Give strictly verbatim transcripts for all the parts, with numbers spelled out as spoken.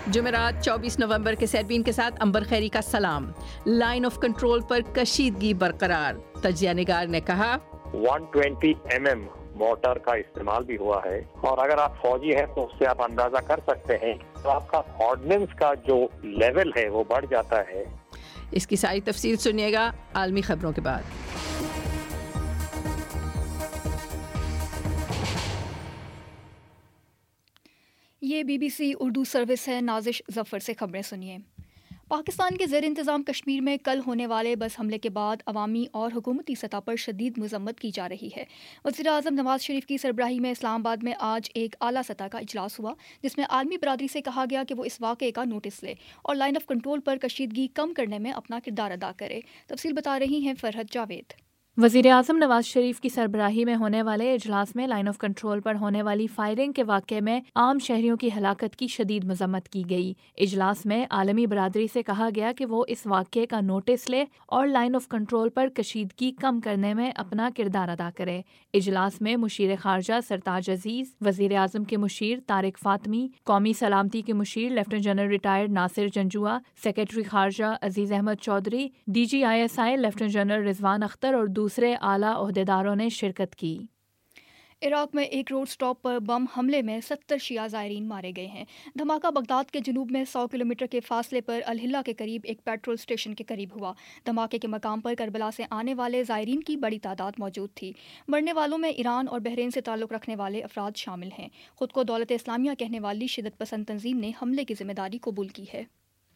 جمعرات چوبیس نومبر کے سیربین کے ساتھ امبر خیری کا سلام. لائن آف کنٹرول پر کشیدگی برقرار. تجزیہ نگار نے کہا ایک سو بیس ایم ایم مورٹر کا استعمال بھی ہوا ہے، اور اگر آپ فوجی ہیں تو اس سے آپ اندازہ کر سکتے ہیں تو آپ کا آرڈننس کا جو لیول ہے وہ بڑھ جاتا ہے. اس کی ساری تفصیل سنیے گا عالمی خبروں کے بعد. یہ B B C Urdu service ہے. نازش ظفر سے خبریں سنیے. پاکستان کے زیر انتظام کشمیر میں کل ہونے والے بس حملے کے بعد عوامی اور حکومتی سطح پر شدید مذمت کی جا رہی ہے. وزیر اعظم نواز شریف کی سربراہی میں اسلام آباد میں آج ایک اعلیٰ سطح کا اجلاس ہوا، جس میں عالمی برادری سے کہا گیا کہ وہ اس واقعے کا نوٹس لے اور لائن آف کنٹرول پر کشیدگی کم کرنے میں اپنا کردار ادا کرے. تفصیل بتا رہی ہیں فرحت جاوید. وزیر اعظم نواز شریف کی سربراہی میں ہونے والے اجلاس میں لائن آف کنٹرول پر ہونے والی فائرنگ کے واقعے میں عام شہریوں کی ہلاکت کی شدید مذمت کی گئی. اجلاس میں عالمی برادری سے کہا گیا کہ وہ اس واقعے کا نوٹس لے اور لائن آف کنٹرول پر کشیدگی کم کرنے میں اپنا کردار ادا کرے. اجلاس میں مشیر خارجہ سرتاج عزیز، وزیر اعظم کے مشیر طارق فاطمی، قومی سلامتی کے مشیر lieutenant general retired Nasir Janjua, secretary خارجہ Aziz Ahmad Chaudhry, D G I S I lieutenant general Rizwan Akhtar اور دوسرے اعلیٰ عہدیداروں نے شرکت کی. عراق میں ایک روڈ سٹاپ پر بم حملے میں ستر شیعہ زائرین مارے گئے ہیں. دھماکہ بغداد کے جنوب میں سو کلومیٹر کے فاصلے پر الحلہ کے قریب ایک پیٹرول اسٹیشن کے قریب ہوا. دھماکے کے مقام پر کربلا سے آنے والے زائرین کی بڑی تعداد موجود تھی. مرنے والوں میں ایران اور بحرین سے تعلق رکھنے والے افراد شامل ہیں. خود کو دولت اسلامیہ کہنے والی شدت پسند تنظیم نے حملے کی ذمہ داری قبول کی ہے.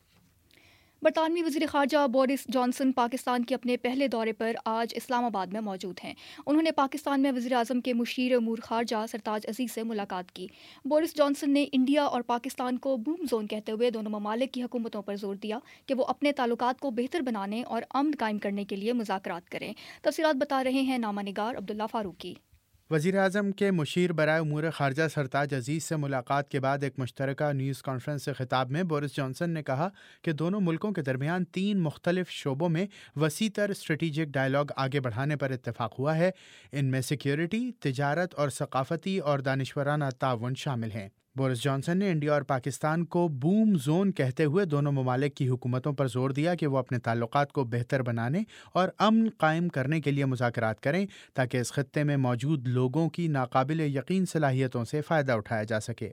برطانوی وزیر خارجہ بورس جانسن پاکستان کے اپنے پہلے دورے پر آج اسلام آباد میں موجود ہیں. انہوں نے پاکستان میں وزیر اعظم کے مشیر امور خارجہ سرتاج عزیز سے ملاقات کی. بورس جانسن نے انڈیا اور پاکستان کو بوم زون کہتے ہوئے دونوں ممالک کی حکومتوں پر زور دیا کہ وہ اپنے تعلقات کو بہتر بنانے اور امن قائم کرنے کے لیے مذاکرات کریں. تفصیلات بتا رہے ہیں نامہ نگار عبداللہ فاروقی. وزیر اعظم کے مشیر برائے امور خارجہ سرتاج عزیز سے ملاقات کے بعد ایک مشترکہ نیوز کانفرنس سے خطاب میں بورس جانسن نے کہا کہ دونوں ملکوں کے درمیان تین مختلف شعبوں میں وسیع تر اسٹریٹجک ڈائیلاگ آگے بڑھانے پر اتفاق ہوا ہے. ان میں سیکیورٹی، تجارت اور ثقافتی اور دانشورانہ تعاون شامل ہیں. بورس جانسن نے انڈیا اور پاکستان کو بوم زون کہتے ہوئے دونوں ممالک کی حکومتوں پر زور دیا کہ وہ اپنے تعلقات کو بہتر بنانے اور امن قائم کرنے کے لیے مذاکرات کریں تاکہ اس خطے میں موجود لوگوں کی ناقابل یقین صلاحیتوں سے فائدہ اٹھایا جا سکے.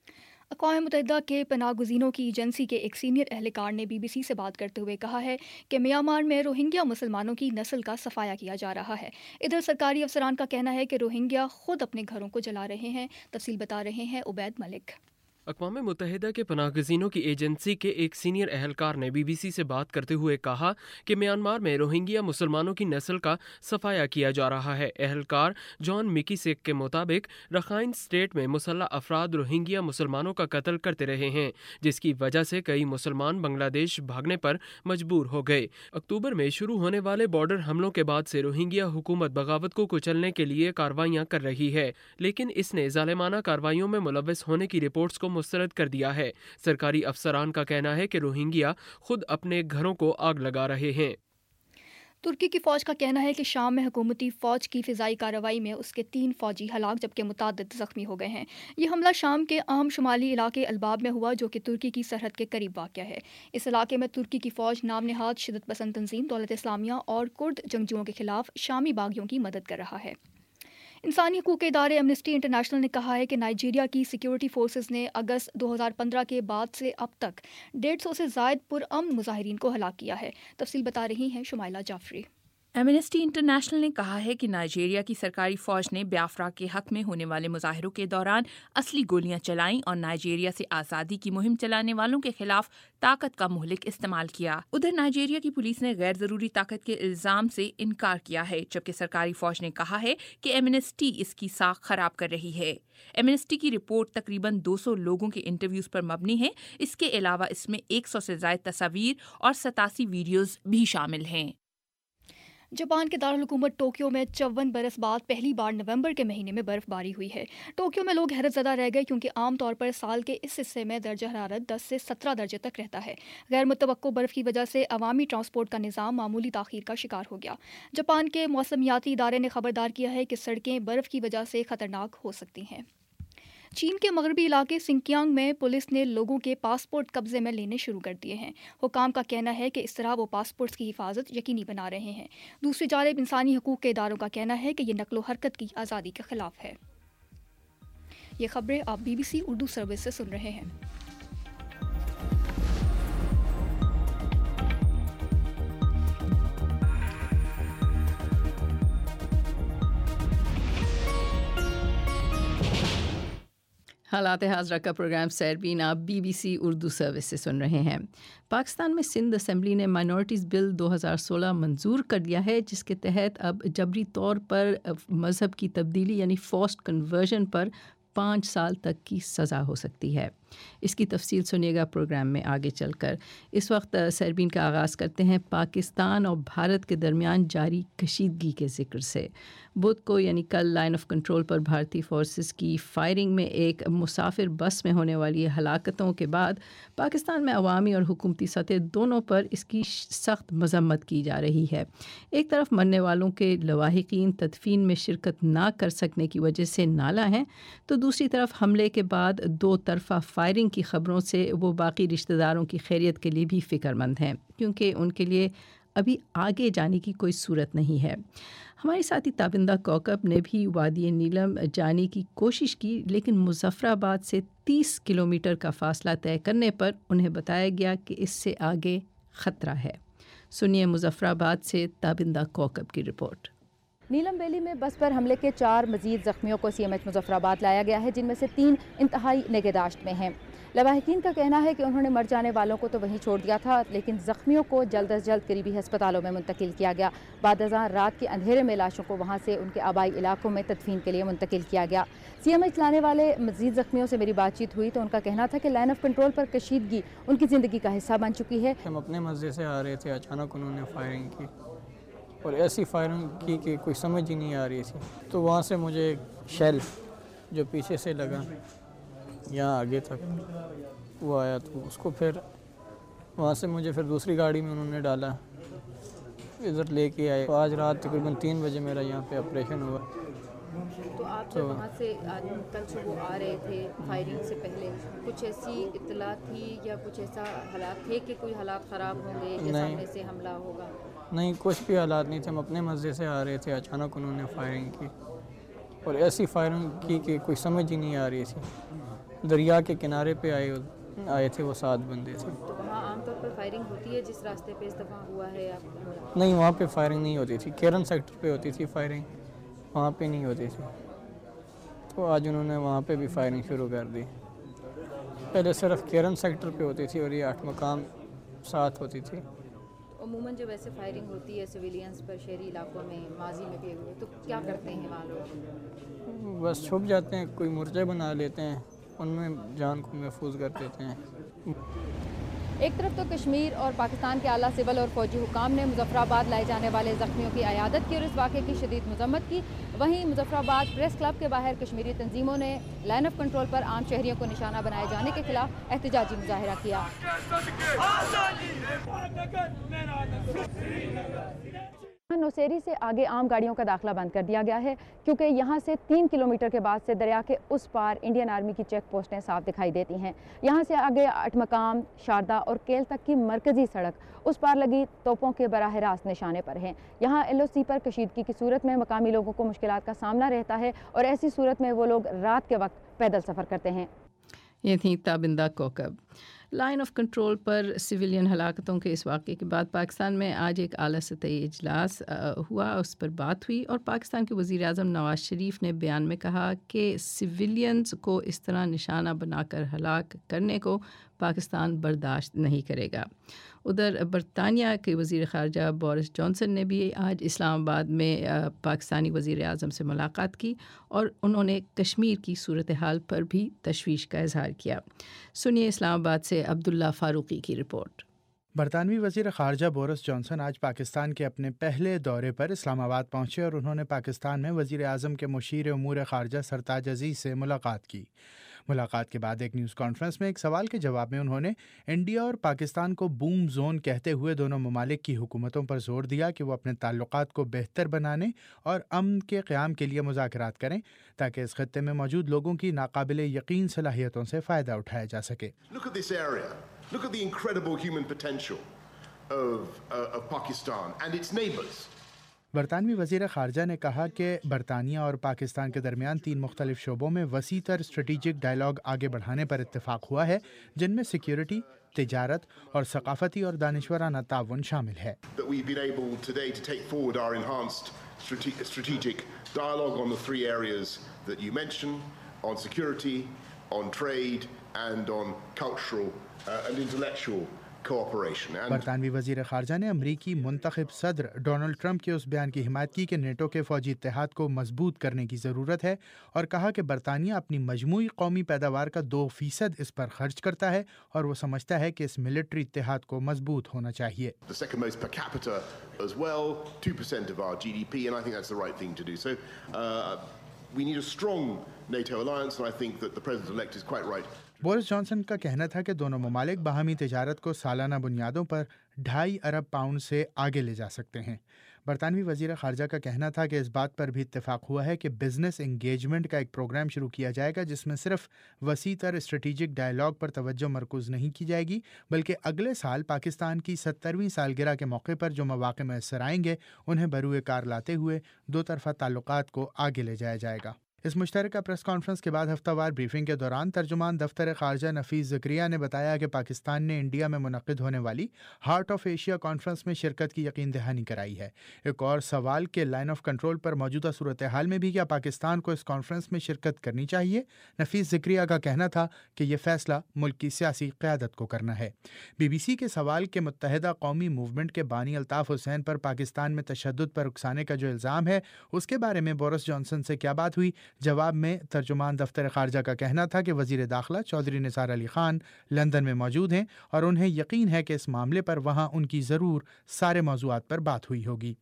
اقوام متحدہ کے پناہ گزینوں کی ایجنسی کے ایک سینئر اہلکار نے بی بی سی سے بات کرتے ہوئے کہا ہے کہ میانمار میں روہنگیا مسلمانوں کی نسل کا صفایا کیا جا رہا ہے. ادھر سرکاری افسران کا کہنا ہے کہ روہنگیا خود اپنے گھروں کو جلا رہے ہیں. تفصیل بتا رہے ہیں عبید ملک. اقوام متحدہ کے پناہ گزینوں کی ایجنسی کے ایک سینئر اہلکار نے بی بی سی سے بات کرتے ہوئے کہا کہ میانمار میں روہنگیا مسلمانوں کی نسل کا صفایا کیا جا رہا ہے. اہلکار جان مکی سیک کے مطابق رخائن اسٹیٹ میں مسلح افراد روہنگیا مسلمانوں کا قتل کرتے رہے ہیں، جس کی وجہ سے کئی مسلمان بنگلہ دیش بھاگنے پر مجبور ہو گئے. اکتوبر میں شروع ہونے والے بارڈر حملوں کے بعد سے روہنگیا حکومت بغاوت کو کچلنے کے لیے کارروائیاں کر رہی ہے، لیکن اس نے ظالمانہ کارروائیوں میں ملوث ہونے کی رپورٹس کو مسترد کر دیا ہے. سرکاری افسران کا کہنا ہے کہ روہنگیا خود اپنے گھروں کو آگ لگا رہے ہیں. ترکی کی فوج کا کہنا ہے کہ شام میں حکومتی فوج کی فضائی کارروائی میں اس کے تین فوجی ہلاک جبکہ متعدد زخمی ہو گئے ہیں. یہ حملہ شام کے اہم شمالی علاقے الباب میں ہوا جو کہ ترکی کی سرحد کے قریب واقع ہے. اس علاقے میں ترکی کی فوج نام نہاد شدت پسند تنظیم دولت اسلامیہ اور کرد جنگجوؤں کے خلاف شامی باغیوں کی مدد کر رہا ہے. انسانی حقوق کے ادارے ایمنسٹی انٹرنیشنل نے کہا ہے کہ نائجیریا کی سیکیورٹی فورسز نے اگست دو ہزار پندرہ کے بعد سے اب تک ڈیڑھ سو سے زائد پرامن مظاہرین کو ہلاک کیا ہے. تفصیل بتا رہی ہیں شمائلہ جعفری. ایمنسٹی انٹرنیشنل نے کہا ہے کہ نائجیریا کی سرکاری فوج نے بیافرا کے حق میں ہونے والے مظاہروں کے دوران اصلی گولیاں چلائیں اور نائجیریا سے آزادی کی مہم چلانے والوں کے خلاف طاقت کا مہلک استعمال کیا. ادھر نائجیریا کی پولیس نے غیر ضروری طاقت کے الزام سے انکار کیا ہے، جبکہ سرکاری فوج نے کہا ہے کہ ایمنسٹی اس کی ساکھ خراب کر رہی ہے. ایمنسٹی کی رپورٹ تقریباً دو سو لوگوں کے انٹرویوز پر مبنی ہے. اس کے علاوہ اس میں ایک سو سے زائد تصاویر اور ستاسی ویڈیوز بھی شامل ہیں. جاپان کے دارالحکومت ٹوکیو میں چون برس بعد پہلی بار نومبر کے مہینے میں برف باری ہوئی ہے. ٹوکیو میں لوگ حیرت زدہ رہ گئے کیونکہ عام طور پر سال کے اس حصے میں درجہ حرارت دس سے سترہ درجے تک رہتا ہے. غیر متوقع برف کی وجہ سے عوامی ٹرانسپورٹ کا نظام معمولی تاخیر کا شکار ہو گیا. جاپان کے موسمیاتی ادارے نے خبردار کیا ہے کہ سڑکیں برف کی وجہ سے خطرناک ہو سکتی ہیں. چین کے مغربی علاقے سنکیانگ میں پولیس نے لوگوں کے پاسپورٹ قبضے میں لینے شروع کر دیے ہیں۔ حکام کا کہنا ہے کہ اس طرح وہ پاسپورٹس کی حفاظت یقینی بنا رہے ہیں۔ دوسری جانب انسانی حقوق کے اداروں کا کہنا ہے کہ یہ نقل و حرکت کی آزادی کے خلاف ہے۔ یہ خبریں آپ B B C Urdu service سے سن رہے ہیں۔ حالات حاضرہ کا پروگرام سیربین آپ B B C Urdu service سے سن رہے ہیں۔ پاکستان میں سندھ اسمبلی نے مائنورٹیز بل دو ہزار سولہ منظور کر دیا ہے، جس کے تحت اب جبری طور پر مذہب کی تبدیلی یعنی فورسڈ کنورژن پر پانچ سال تک کی سزا ہو سکتی ہے۔ اس کی تفصیل سنیے گا پروگرام میں آگے چل کر۔ اس وقت سیربین کا آغاز کرتے ہیں پاکستان اور بھارت کے درمیان جاری کشیدگی کے ذکر سے۔ بدھ کو یعنی کل لائن آف کنٹرول پر بھارتی فورسز کی فائرنگ میں ایک مسافر بس میں ہونے والی ہلاکتوں کے بعد پاکستان میں عوامی اور حکومتی سطح دونوں پر اس کی سخت مذمت کی جا رہی ہے۔ ایک طرف مرنے والوں کے لواحقین تدفین میں شرکت نہ کر سکنے کی وجہ سے نالاں ہیں، تو دوسری طرف حملے کے بعد دو طرفہ فائرنگ کی خبروں سے وہ باقی رشتہ داروں کی خیریت کے لیے بھی فکر مند ہیں، کیونکہ ان کے لیے ابھی آگے جانے کی کوئی صورت نہیں ہے۔ ہمارے ساتھی تابندہ کوکب نے بھی وادی نیلم جانے کی کوشش کی، لیکن مظفر آباد سے تیس کلومیٹر کا فاصلہ طے کرنے پر انہیں بتایا گیا کہ اس سے آگے خطرہ ہے۔ سنیے مظفر آباد سے تابندہ کوکب کی رپورٹ۔ نیلم ویلی میں بس پر حملے کے چار مزید زخمیوں کو سی ایم ایچ مظفر آباد لایا گیا ہے، جن میں سے تین انتہائی نگہداشت میں ہیں۔ لواحقین کا کہنا ہے کہ انہوں نے مر جانے والوں کو تو وہیں چھوڑ دیا تھا، لیکن زخمیوں کو جلد از جلد قریبی ہسپتالوں میں منتقل کیا گیا۔ بعد ازاں رات کے اندھیرے میں لاشوں کو وہاں سے ان کے آبائی علاقوں میں تدفین کے لیے منتقل کیا گیا۔ سی ایم ایچ لانے والے مزید زخمیوں سے میری بات چیت ہوئی تو ان کا کہنا تھا کہ لائن آف کنٹرول پر کشیدگی ان کی زندگی کا حصہ بن چکی ہے۔ ہم اپنے مسجد سے آ رہے تھے، اچانک انہوں نے فائرنگ کی اور ایسی فائرنگ کی کہ کوئی سمجھ ہی نہیں آ رہی تھی۔ تو وہاں سے مجھے شیل جو پیچھے سے لگا یہاں آگے تک وہ آیا، تو اس کو پھر وہاں سے مجھے پھر دوسری گاڑی میں انہوں نے ڈالا، ادھر لے کے آئے۔ تو آج رات تقریباً تین بجے میرا یہاں پہ آپریشن ہوا۔ تو آپ جب وہاں سے کل صبح آ رہے تھے فائرنگ سے پہلے کچھ ایسی اطلاع تھی یا کچھ ایسا حالات تھے کہ کوئی حالات خراب ہوں گے یا سامنے سے حملہ ہوگا؟ نہیں، کچھ بھی حالات نہیں تھے، ہم اپنے مسجد سے آ رہے تھے، اچانک انہوں نے فائرنگ کی اور ایسی فائرنگ کی کہ کوئی سمجھ ہی نہیں آ رہی تھی۔ دریا کے کنارے پہ آئے آئے تھے، وہ سات بندے تھے۔ تو وہاں عام طور پر فائرنگ ہوتی ہے جس راستے پہ اس دفعہ ہوا ہے آپ؟ نہیں، وہاں پہ فائرنگ نہیں ہوتی تھی، کیرن سیکٹر پہ ہوتی تھی فائرنگ، وہاں پہ نہیں ہوتی تھی۔ تو آج انہوں نے وہاں پہ بھی فائرنگ شروع کر دی۔ پہلے صرف کیرن سیکٹر پہ ہوتی تھی اور یہ آٹھ مقام ساتھ ہوتی تھی۔ عموماً جب ایسے فائرنگ ہوتی ہے سویلینز پر شہری علاقوں میں ماضی میں بھی ہوئے، تو کیا کرتے ہیں وہاں لوگ؟ بس چھپ جاتے ہیں، کوئی مرچے بنا لیتے ہیں، ان میں جان کو محفوظ کر دیتے ہیں۔ ایک طرف تو کشمیر اور پاکستان کے اعلیٰ سول اور فوجی حکام نے مظفر آباد لائے جانے والے زخمیوں کی عیادت کی اور اس واقعے کی شدید مذمت کی، وہیں مظفر آباد پریس کلب کے باہر کشمیری تنظیموں نے لائن آف کنٹرول پر عام شہریوں کو نشانہ بنائے جانے کے خلاف احتجاجی مظاہرہ کیا۔ نوسیری سے آگے عام گاڑیوں کا داخلہ بند کر دیا گیا ہے، کیونکہ یہاں سے تین کلومیٹر کے بعد سے دریا کے اس پار انڈین آرمی کی چیک پوسٹیں صاف دکھائی دیتی ہیں۔ یہاں سے آگے اٹھ مقام، شاردا اور کیل تک کی مرکزی سڑک اس پار لگی توپوں کے براہ راست نشانے پر ہیں۔ یہاں ایل او سی پر کشیدگی کی صورت میں مقامی لوگوں کو مشکلات کا سامنا رہتا ہے اور ایسی صورت میں وہ لوگ رات کے وقت پیدل سفر کرتے ہیں۔ یہ تھی Tabinda Kaukab. Line of control پر سویلین ہلاکتوں کے اس واقعے کے بعد پاکستان میں آج ایک اعلیٰ سطحی اجلاس ہوا، اس پر بات ہوئی اور پاکستان کے وزیر اعظم نواز شریف نے بیان میں کہا کہ سویلینز کو اس طرح نشانہ بنا کر ہلاک کرنے کو پاکستان برداشت نہیں کرے گا۔ ادھر برطانیہ کے وزیر خارجہ بورس جانسن نے بھی آج اسلام آباد میں پاکستانی وزیر اعظم سے ملاقات کی اور انہوں نے کشمیر کی صورتحال پر بھی تشویش کا اظہار کیا۔ سنیے اسلام آباد سے عبداللہ فاروقی کی رپورٹ۔ برطانوی وزیر خارجہ بورس جانسن آج پاکستان کے اپنے پہلے دورے پر اسلام آباد پہنچے اور انہوں نے پاکستان میں وزیر اعظم کے مشیر امور خارجہ سرتاج عزیز سے ملاقات کی۔ ملاقات کے بعد ایک نیوز کانفرنس میں ایک سوال کے جواب میں انہوں نے انڈیا اور پاکستان کو بوم زون کہتے ہوئے دونوں ممالک کی حکومتوں پر زور دیا کہ وہ اپنے تعلقات کو بہتر بنانے اور امن کے قیام کے لیے مذاکرات کریں تاکہ اس خطے میں موجود لوگوں کی ناقابل یقین صلاحیتوں سے فائدہ اٹھایا جا سکے. Look at this area. Look at the incredible human potential of, uh, of Pakistan and its neighbours. برطانوی وزیر خارجہ نے کہا کہ برطانیہ اور پاکستان کے درمیان تین مختلف شعبوں میں وسیع تر اسٹریٹجک ڈائیلاگ آگے بڑھانے پر اتفاق ہوا ہے جن میں سیکیورٹی، تجارت اور ثقافتی اور دانشورانہ تعاون شامل ہے. That we've been able today to take forward our enhanced strategic dialogue on the three areas that you mentioned, on security, on trade and on cultural uh, and intellectual cooperation. برطانوی وزیر خارجہ نے امریکی منتخب صدر ڈونلڈ ٹرمپ کے اس بیان کی حمایت کی کہ نیٹو کے فوجی اتحاد کو مضبوط کرنے کی ضرورت ہے اور کہا کہ برطانیہ اپنی مجموعی قومی پیداوار کا دو فیصد اس پر خرچ کرتا ہے اور وہ سمجھتا ہے کہ اس ملٹری اتحاد کو مضبوط ہونا چاہیے. The second most per capita as well, two percent of our G D P, and I think that's the right thing to do. So uh, we need a strong NATO alliance, and I think that the President-elect is quite right. Boris Johnson کا کہنا تھا کہ دونوں ممالک باہمی تجارت کو سالانہ بنیادوں پر ڈھائی ارب پاؤنڈ سے آگے لے جا سکتے ہیں. برطانوی وزیر خارجہ کا کہنا تھا کہ اس بات پر بھی اتفاق ہوا ہے کہ بزنس انگیجمنٹ کا ایک پروگرام شروع کیا جائے گا جس میں صرف وسیع تر اسٹریٹجک ڈائیلاگ پر توجہ مرکوز نہیں کی جائے گی بلکہ اگلے سال پاکستان کی سترویں سالگرہ کے موقع پر جو مواقع میسر آئیں گے انہیں بروئے کار لاتے ہوئے دو طرفہ تعلقات کو آگے لے جایا جائے گا. اس مشترکہ پریس کانفرنس کے بعد ہفتہ وار بریفنگ کے دوران ترجمان دفتر خارجہ نفیس زکریا نے بتایا کہ پاکستان نے انڈیا میں منعقد ہونے والی ہارٹ آف ایشیا کانفرنس میں شرکت کی یقین دہانی کرائی ہے. ایک اور سوال کے لائن آف کنٹرول پر موجودہ صورتحال میں بھی کیا پاکستان کو اس کانفرنس میں شرکت کرنی چاہیے؟ نفیس زکریا کا کہنا تھا کہ یہ فیصلہ ملک کی سیاسی قیادت کو کرنا ہے. بی بی سی کے سوال کے متحدہ قومی موومنٹ کے بانی الطاف حسین پر پاکستان میں تشدد پر اکسانے کا جو الزام ہے اس کے بارے میں بورس جانسن سے کیا بات ہوئی؟ جواب میں ترجمان دفتر خارجہ کا کہنا تھا کہ وزیر داخلہ چودھری نثار علی خان لندن میں موجود ہیں اور انہیں یقین ہے کہ اس معاملے پر وہاں ان کی ضرور سارے موضوعات پر بات ہوئی ہوگی.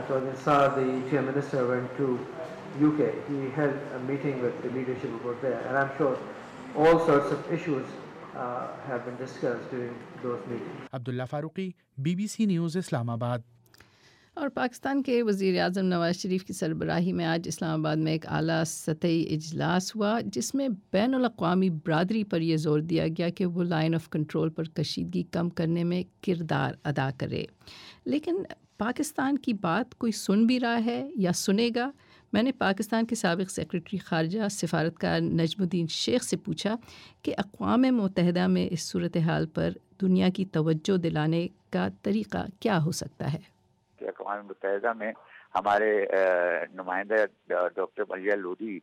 Abdullah Farooqi, B B C news, Islamabad. اور پاکستان کے وزیر اعظم نواز شریف کی سربراہی میں آج اسلام آباد میں ایک اعلیٰ سطحی اجلاس ہوا جس میں بین الاقوامی برادری پر یہ زور دیا گیا کہ وہ لائن آف کنٹرول پر کشیدگی کم کرنے میں کردار ادا کرے. لیکن پاکستان کی بات کوئی سن بھی رہا ہے یا سنے گا؟ میں نے پاکستان کے سابق سیکرٹری خارجہ سفارتکار نجم الدین شیخ سے پوچھا کہ اقوام متحدہ میں اس صورتحال پر دنیا کی توجہ دلانے کا طریقہ کیا ہو سکتا ہے. اقوام متحدہ میں ہمارے نمائندہ ڈاکٹر ملیہ لودھی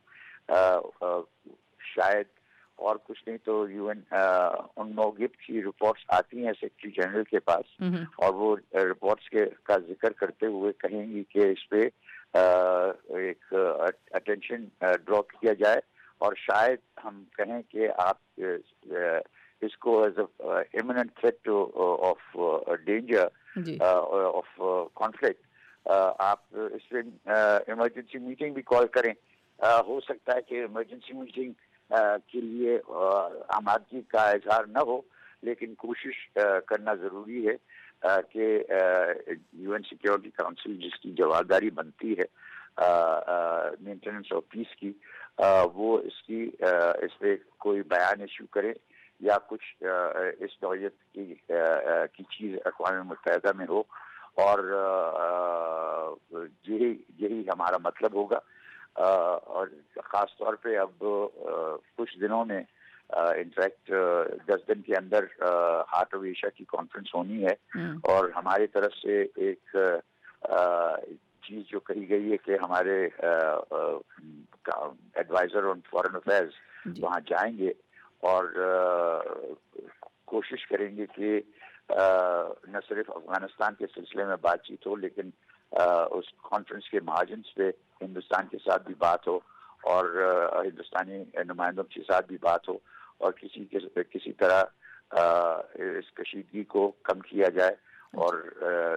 شاید اور کچھ نہیں تو یو این ان موغب کی رپورٹس آتی ہیں سیکرٹری جنرل کے پاس اور وہ رپورٹس کے کا ذکر کرتے ہوئے کہیں گی کہ اس پہ ایک اٹینشن ڈرا کیا جائے اور شاید ہم کہیں کہ آپ اس کو as a imminent threat of danger of conflict آپ اس پہ ایمرجنسی میٹنگ بھی کال کریں. ہو سکتا ہے کہ ایمرجنسی میٹنگ کے لیے آمادگی کا اظہار نہ ہو لیکن کوشش کرنا ضروری ہے کہ یو این سیکورٹی کاؤنسل جس کی جوابداری بنتی ہے مینٹیننس آف پیس کی وہ اس کی اس پہ کوئی بیان ایشو کرے یا کچھ اس نوعیت کی کی چیز اقوام متحدہ میں ہو اور یہی یہی ہمارا مطلب ہوگا. اور خاص طور پہ اب کچھ دنوں میں انفیکٹ دس دن کے اندر ہارٹ آف ایشیا کی کانفرنس ہونی ہے اور ہماری طرف سے ایک چیز جو کہی گئی ہے کہ ہمارے ایڈوائزر آن فارن افیئرز وہاں جائیں گے اور کوشش کریں گے کہ نہ صرف افغانستان کے سلسلے میں بات چیت ہو لیکن اس کانفرنس کے مارجنس پہ ہندوستان کے ساتھ بھی بات ہو اور ہندوستانی نمائندوں کے ساتھ بھی بات ہو اور کسی کے کسی طرح اس کشیدگی کو کم کیا جائے اور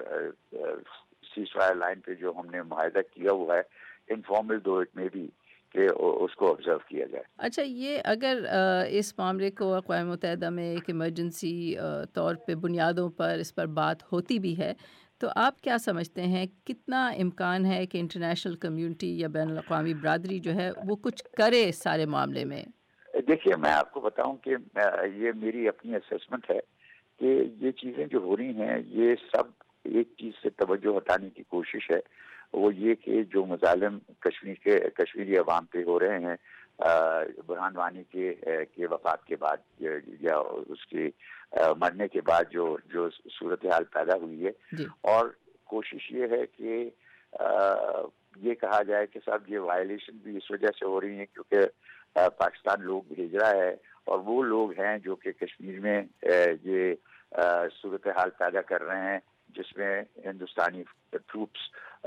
سیز فائر لائن پہ جو ہم نے معاہدہ کیا ہوا ہے انفارمل دو اٹ میں بھی کہ اس کو آبزرو کیا جائے۔ اچھا، یہ اگر اس معاملے کو اقوام متحدہ میں ایک ایمرجنسی طور پہ بنیادوں پر اس پر بات ہوتی بھی ہے، تو آپ کیا سمجھتے ہیں کتنا امکان ہے کہ انٹرنیشنل کمیونٹی یا بین الاقوامی برادری جو ہے وہ کچھ کرے اس سارے معاملے میں؟ دیکھیے، میں آپ کو بتاؤں کہ یہ میری اپنی اسیسمنٹ ہے کہ یہ چیزیں جو ہو رہی ہیں یہ سب ایک چیز سے توجہ ہٹانے کی کوشش ہے، وہ یہ کہ جو مظالم کشمیر کے کشمیری عوام پہ ہو رہے ہیں برہان وانی کے کے وفات کے بعد یا اس کے مرنے کے بعد جو جو صورتحال پیدا ہوئی ہے جی. اور کوشش یہ ہے کہ یہ کہا جائے کہ صاحب یہ وائلیشن بھی اس وجہ سے ہو رہی ہیں کیونکہ پاکستان لوگ بھیج رہا ہے اور وہ لوگ ہیں جو کہ کشمیر میں یہ صورتحال پیدا کر رہے ہیں جس میں ہندوستانی ٹروپس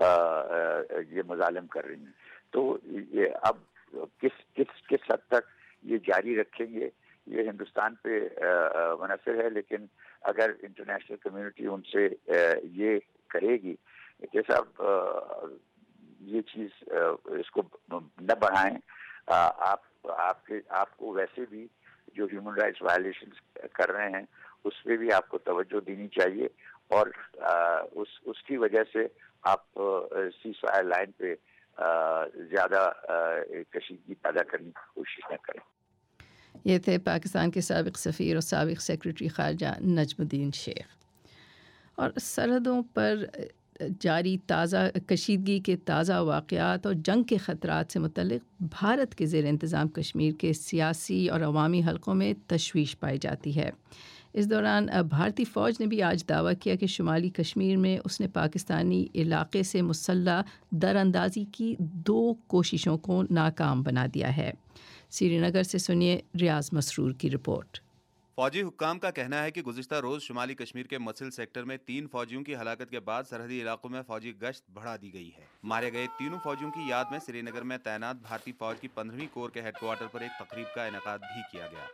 یہ مظالم کر رہی ہیں۔ تو یہ اب کس کس کس حد تک یہ جاری رکھیں گے یہ ہندوستان پہ منحصر ہے، لیکن اگر انٹرنیشنل کمیونٹی ان سے یہ کرے گی کہ صاحب یہ چیز اس کو نہ بڑھائیں، آپ آپ کے آپ کو ویسے بھی جو ہیومن رائٹس وائلیشن کر رہے ہیں اس پہ بھی آپ کو توجہ دینی چاہیے، اور اس اس کی وجہ سے آپ سیز فائر لائن پہ زیادہ کشیدگی پیدا کرنے کی کوشش نہ کریں۔ یہ تھے پاکستان کے سابق سفیر اور سابق سیکرٹری خارجہ نجم الدین شیخ۔ اور سرحدوں پر جاری تازہ کشیدگی کے تازہ واقعات اور جنگ کے خطرات سے متعلق بھارت کے زیر انتظام کشمیر کے سیاسی اور عوامی حلقوں میں تشویش پائی جاتی ہے۔ اس دوران بھارتی فوج نے بھی آج دعویٰ کیا کہ شمالی کشمیر میں اس نے پاکستانی علاقے سے مسلح در اندازی کی دو کوششوں کو ناکام بنا دیا ہے۔ سری نگر سے سنیے ریاض مسرور کی رپورٹ۔ فوجی حکام کا کہنا ہے کہ گزشتہ روز شمالی کشمیر کے مسل سیکٹر میں تین فوجیوں کی ہلاکت کے بعد سرحدی علاقوں میں فوجی گشت بڑھا دی گئی ہے۔ مارے گئے تینوں فوجیوں کی یاد میں سری نگر میں تعینات بھارتی فوج کی پندرہویں کور کے ہیڈ کوارٹر پر ایک تقریب کا انعقاد بھی کیا گیا۔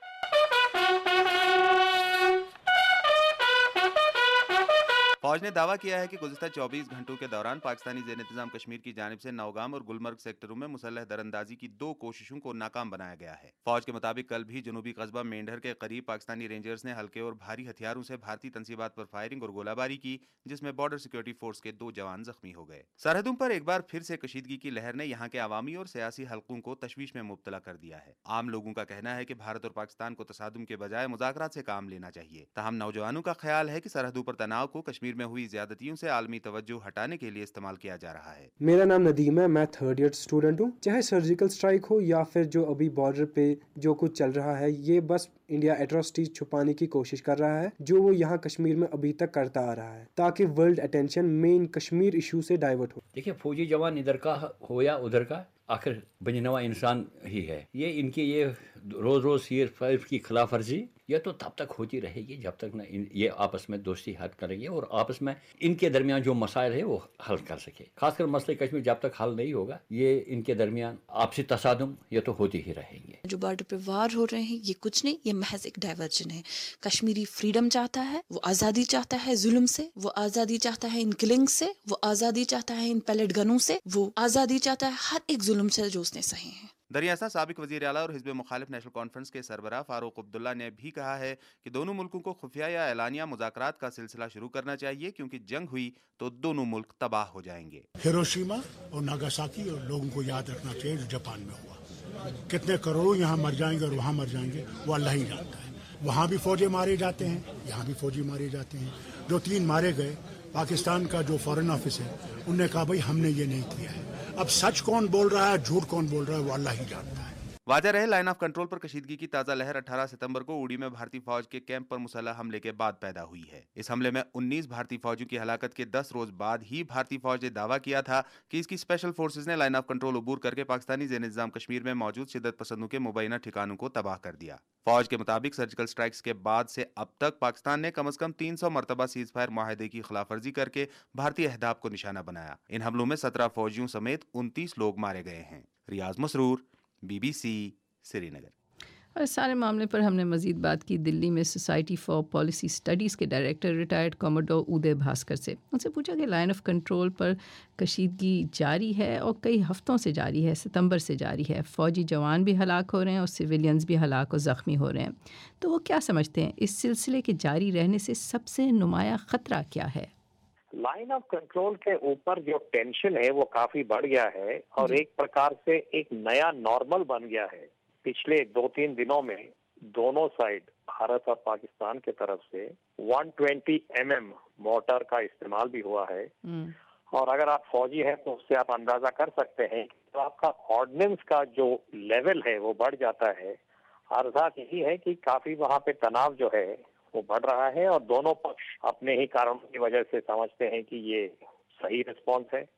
فوج نے دعویٰ کیا ہے کہ گزشتہ چوبیس گھنٹوں کے دوران پاکستانی زیر انتظام کشمیر کی جانب سے نوگام اور گلمرگ سیکٹروں میں مسلح دراندازی کی دو کوششوں کو ناکام بنایا گیا ہے۔ فوج کے مطابق کل بھی جنوبی قصبہ مینڈھر کے قریب پاکستانی رینجرز نے ہلکے اور بھاری ہتھیاروں سے بھارتی تنصیبات پر فائرنگ اور گولہ باری کی، جس میں بارڈر سیکورٹی فورس کے دو جوان زخمی ہو گئے۔ سرحدوں پر ایک بار پھر سے کشیدگی کی لہر نے یہاں کے عوامی اور سیاسی حلقوں کو تشویش میں مبتلا کر دیا ہے۔ عام لوگوں کا کہنا ہے کہ بھارت اور پاکستان کو تصادم کے بجائے مذاکرات سے کام لینا چاہیے، تاہم نوجوانوں کا خیال ہے کہ سرحدوں پر تناؤ کو کشمیر میں ہوئی زیادتیوں سے عالمی توجہ ہٹانے کے لیے استعمال کیا جا رہا ہے۔ میرا نام ندیم ہے، میں تھرڈ ایئر اسٹوڈنٹ ہوں۔ چاہے سرجیکل اسٹرائک ہو یا پھر جو ابھی بارڈر پہ جو کچھ چل رہا ہے، یہ بس انڈیا ایٹراسٹیز چھپانے کی کوشش کر رہا ہے جو وہ یہاں کشمیر میں ابھی تک کرتا آ رہا ہے، تاکہ ورلڈ اٹینشن مین کشمیر ایشو سے ڈائیورٹ ہو۔ دیکھیے، فوجی جوان ادھر کا ہو یا ادھر کا، آخر بنی نوا انسان ہی ہے۔ یہ ان کی یہ روز روز سیر فائر کی خلاف ورزی یہ تو تب تک ہوتی رہے گی جب تک نہ یہ آپس میں دوستی حد کریں گے اور آپس میں ان کے درمیان جو مسائل ہے وہ حل کر سکے۔ خاص کر مسئلہ کشمیر جب تک حل نہیں ہوگا یہ ان کے درمیان آپسی تصادم یہ تو ہوتی ہی رہیں گے۔ جو بارڈر پہ وار ہو رہے ہیں یہ کچھ نہیں، یہ محض ایک ڈائیورجن ہے۔ کشمیری فریڈم چاہتا ہے، وہ آزادی چاہتا ہے ظلم سے، وہ آزادی چاہتا ہے ان کلنگ سے، وہ آزادی چاہتا ہے ان پیلٹ گنوں سے، وہ آزادی چاہتا ہے ہر ایک ظلم سے جو اس نے سہے ہیں۔ دریاسا سابق وزیر اعلیٰ اور حزب مخالف نیشنل کانفرنس کے سربراہ فاروق عبداللہ نے بھی کہا ہے کہ دونوں ملکوں کو خفیہ یا اعلانیہ مذاکرات کا سلسلہ شروع کرنا چاہیے، کیونکہ جنگ ہوئی تو دونوں ملک تباہ ہو جائیں گے۔ ہیروشیما اور ناگاساکی اور لوگوں کو یاد رکھنا چاہیے جو جاپان میں ہوا، کتنے کروڑوں یہاں مر جائیں گے اور وہاں مر جائیں گے وہ اللہ ہی جانتا ہے۔ وہاں بھی فوجی مارے جاتے ہیں، یہاں بھی فوجی مارے جاتے ہیں۔ جو تین مارے گئے، پاکستان کا جو فارن آفس ہے انہوں نے کہا بھائی ہم نے یہ نہیں کیا ہے۔ اب سچ کون بول رہا ہے جھوٹ کون بول رہا ہے وہ اللہ ہی جانتا ہے۔ واضح رہے، لائن آف کنٹرول پر کشیدگی کی تازہ لہر اٹھارہ ستمبر کو اوڑی میں بھارتی فوج کے کیمپ پر مسلح حملے کے بعد پیدا ہوئی ہے۔ اس حملے میں انیس بھارتی فوجیوں کی ہلاکت کے دس روز بعد ہی بھارتی فوج نے دعویٰ کیا تھا کہ اس کی اسپیشل فورسز نے لائن آف کنٹرول عبور کر کے پاکستانی زیر انتظام کشمیر میں موجود شدت پسندوں کے مبینہ ٹھکانوں کو تباہ کر دیا۔ فوج کے مطابق سرجیکل اسٹرائکس کے بعد سے اب تک پاکستان نے کم از کم تین سو مرتبہ سیز فائر معاہدے کی خلاف ورزی کر کے بھارتی اہداف کو نشانہ بنایا۔ ان حملوں میں سترہ فوجیوں سمیت انتیس لوگ مارے گئے ہیں۔ Riaz Masroor, B B C, Srinagar. اور سارے معاملے پر ہم نے مزید بات کی دلی میں سوسائٹی فار پالیسی اسٹڈیز کے director retired commodore Uday Bhaskar سے. ان سے پوچھا کہ لائن آف کنٹرول پر کشیدگی جاری ہے اور کئی ہفتوں سے جاری ہے, ستمبر سے جاری ہے. فوجی جوان بھی ہلاک ہو رہے ہیں اور سویلینز بھی ہلاک اور زخمی ہو رہے ہیں. تو وہ کیا سمجھتے ہیں اس سلسلے کے جاری رہنے سے سب سے نمایاں خطرہ کیا ہے؟ لائن آف کنٹرول کے اوپر جو ٹینشن ہے وہ کافی بڑھ گیا ہے اور ایک پرکار سے ایک نیا نارمل بن گیا ہے. پچھلے دو تین دنوں میں دونوں سائڈ بھارت اور پاکستان کی طرف سے one twenty M M mortar کا استعمال بھی ہوا ہے. اور اگر آپ فوجی ہیں تو اس سے آپ اندازہ کر سکتے ہیں کہ آپ کا آرڈننس کا جو لیول ہے وہ بڑھ جاتا ہے. عرضات یہی ہے کہ کافی وہاں پہ تناؤ جو ہے وہ بڑھ رہا ہے اور دونوں پکش اپنے ہی کارنوں کی وجہ سے سمجھتے ہیں کہ یہ صحیح رسپانس ہے.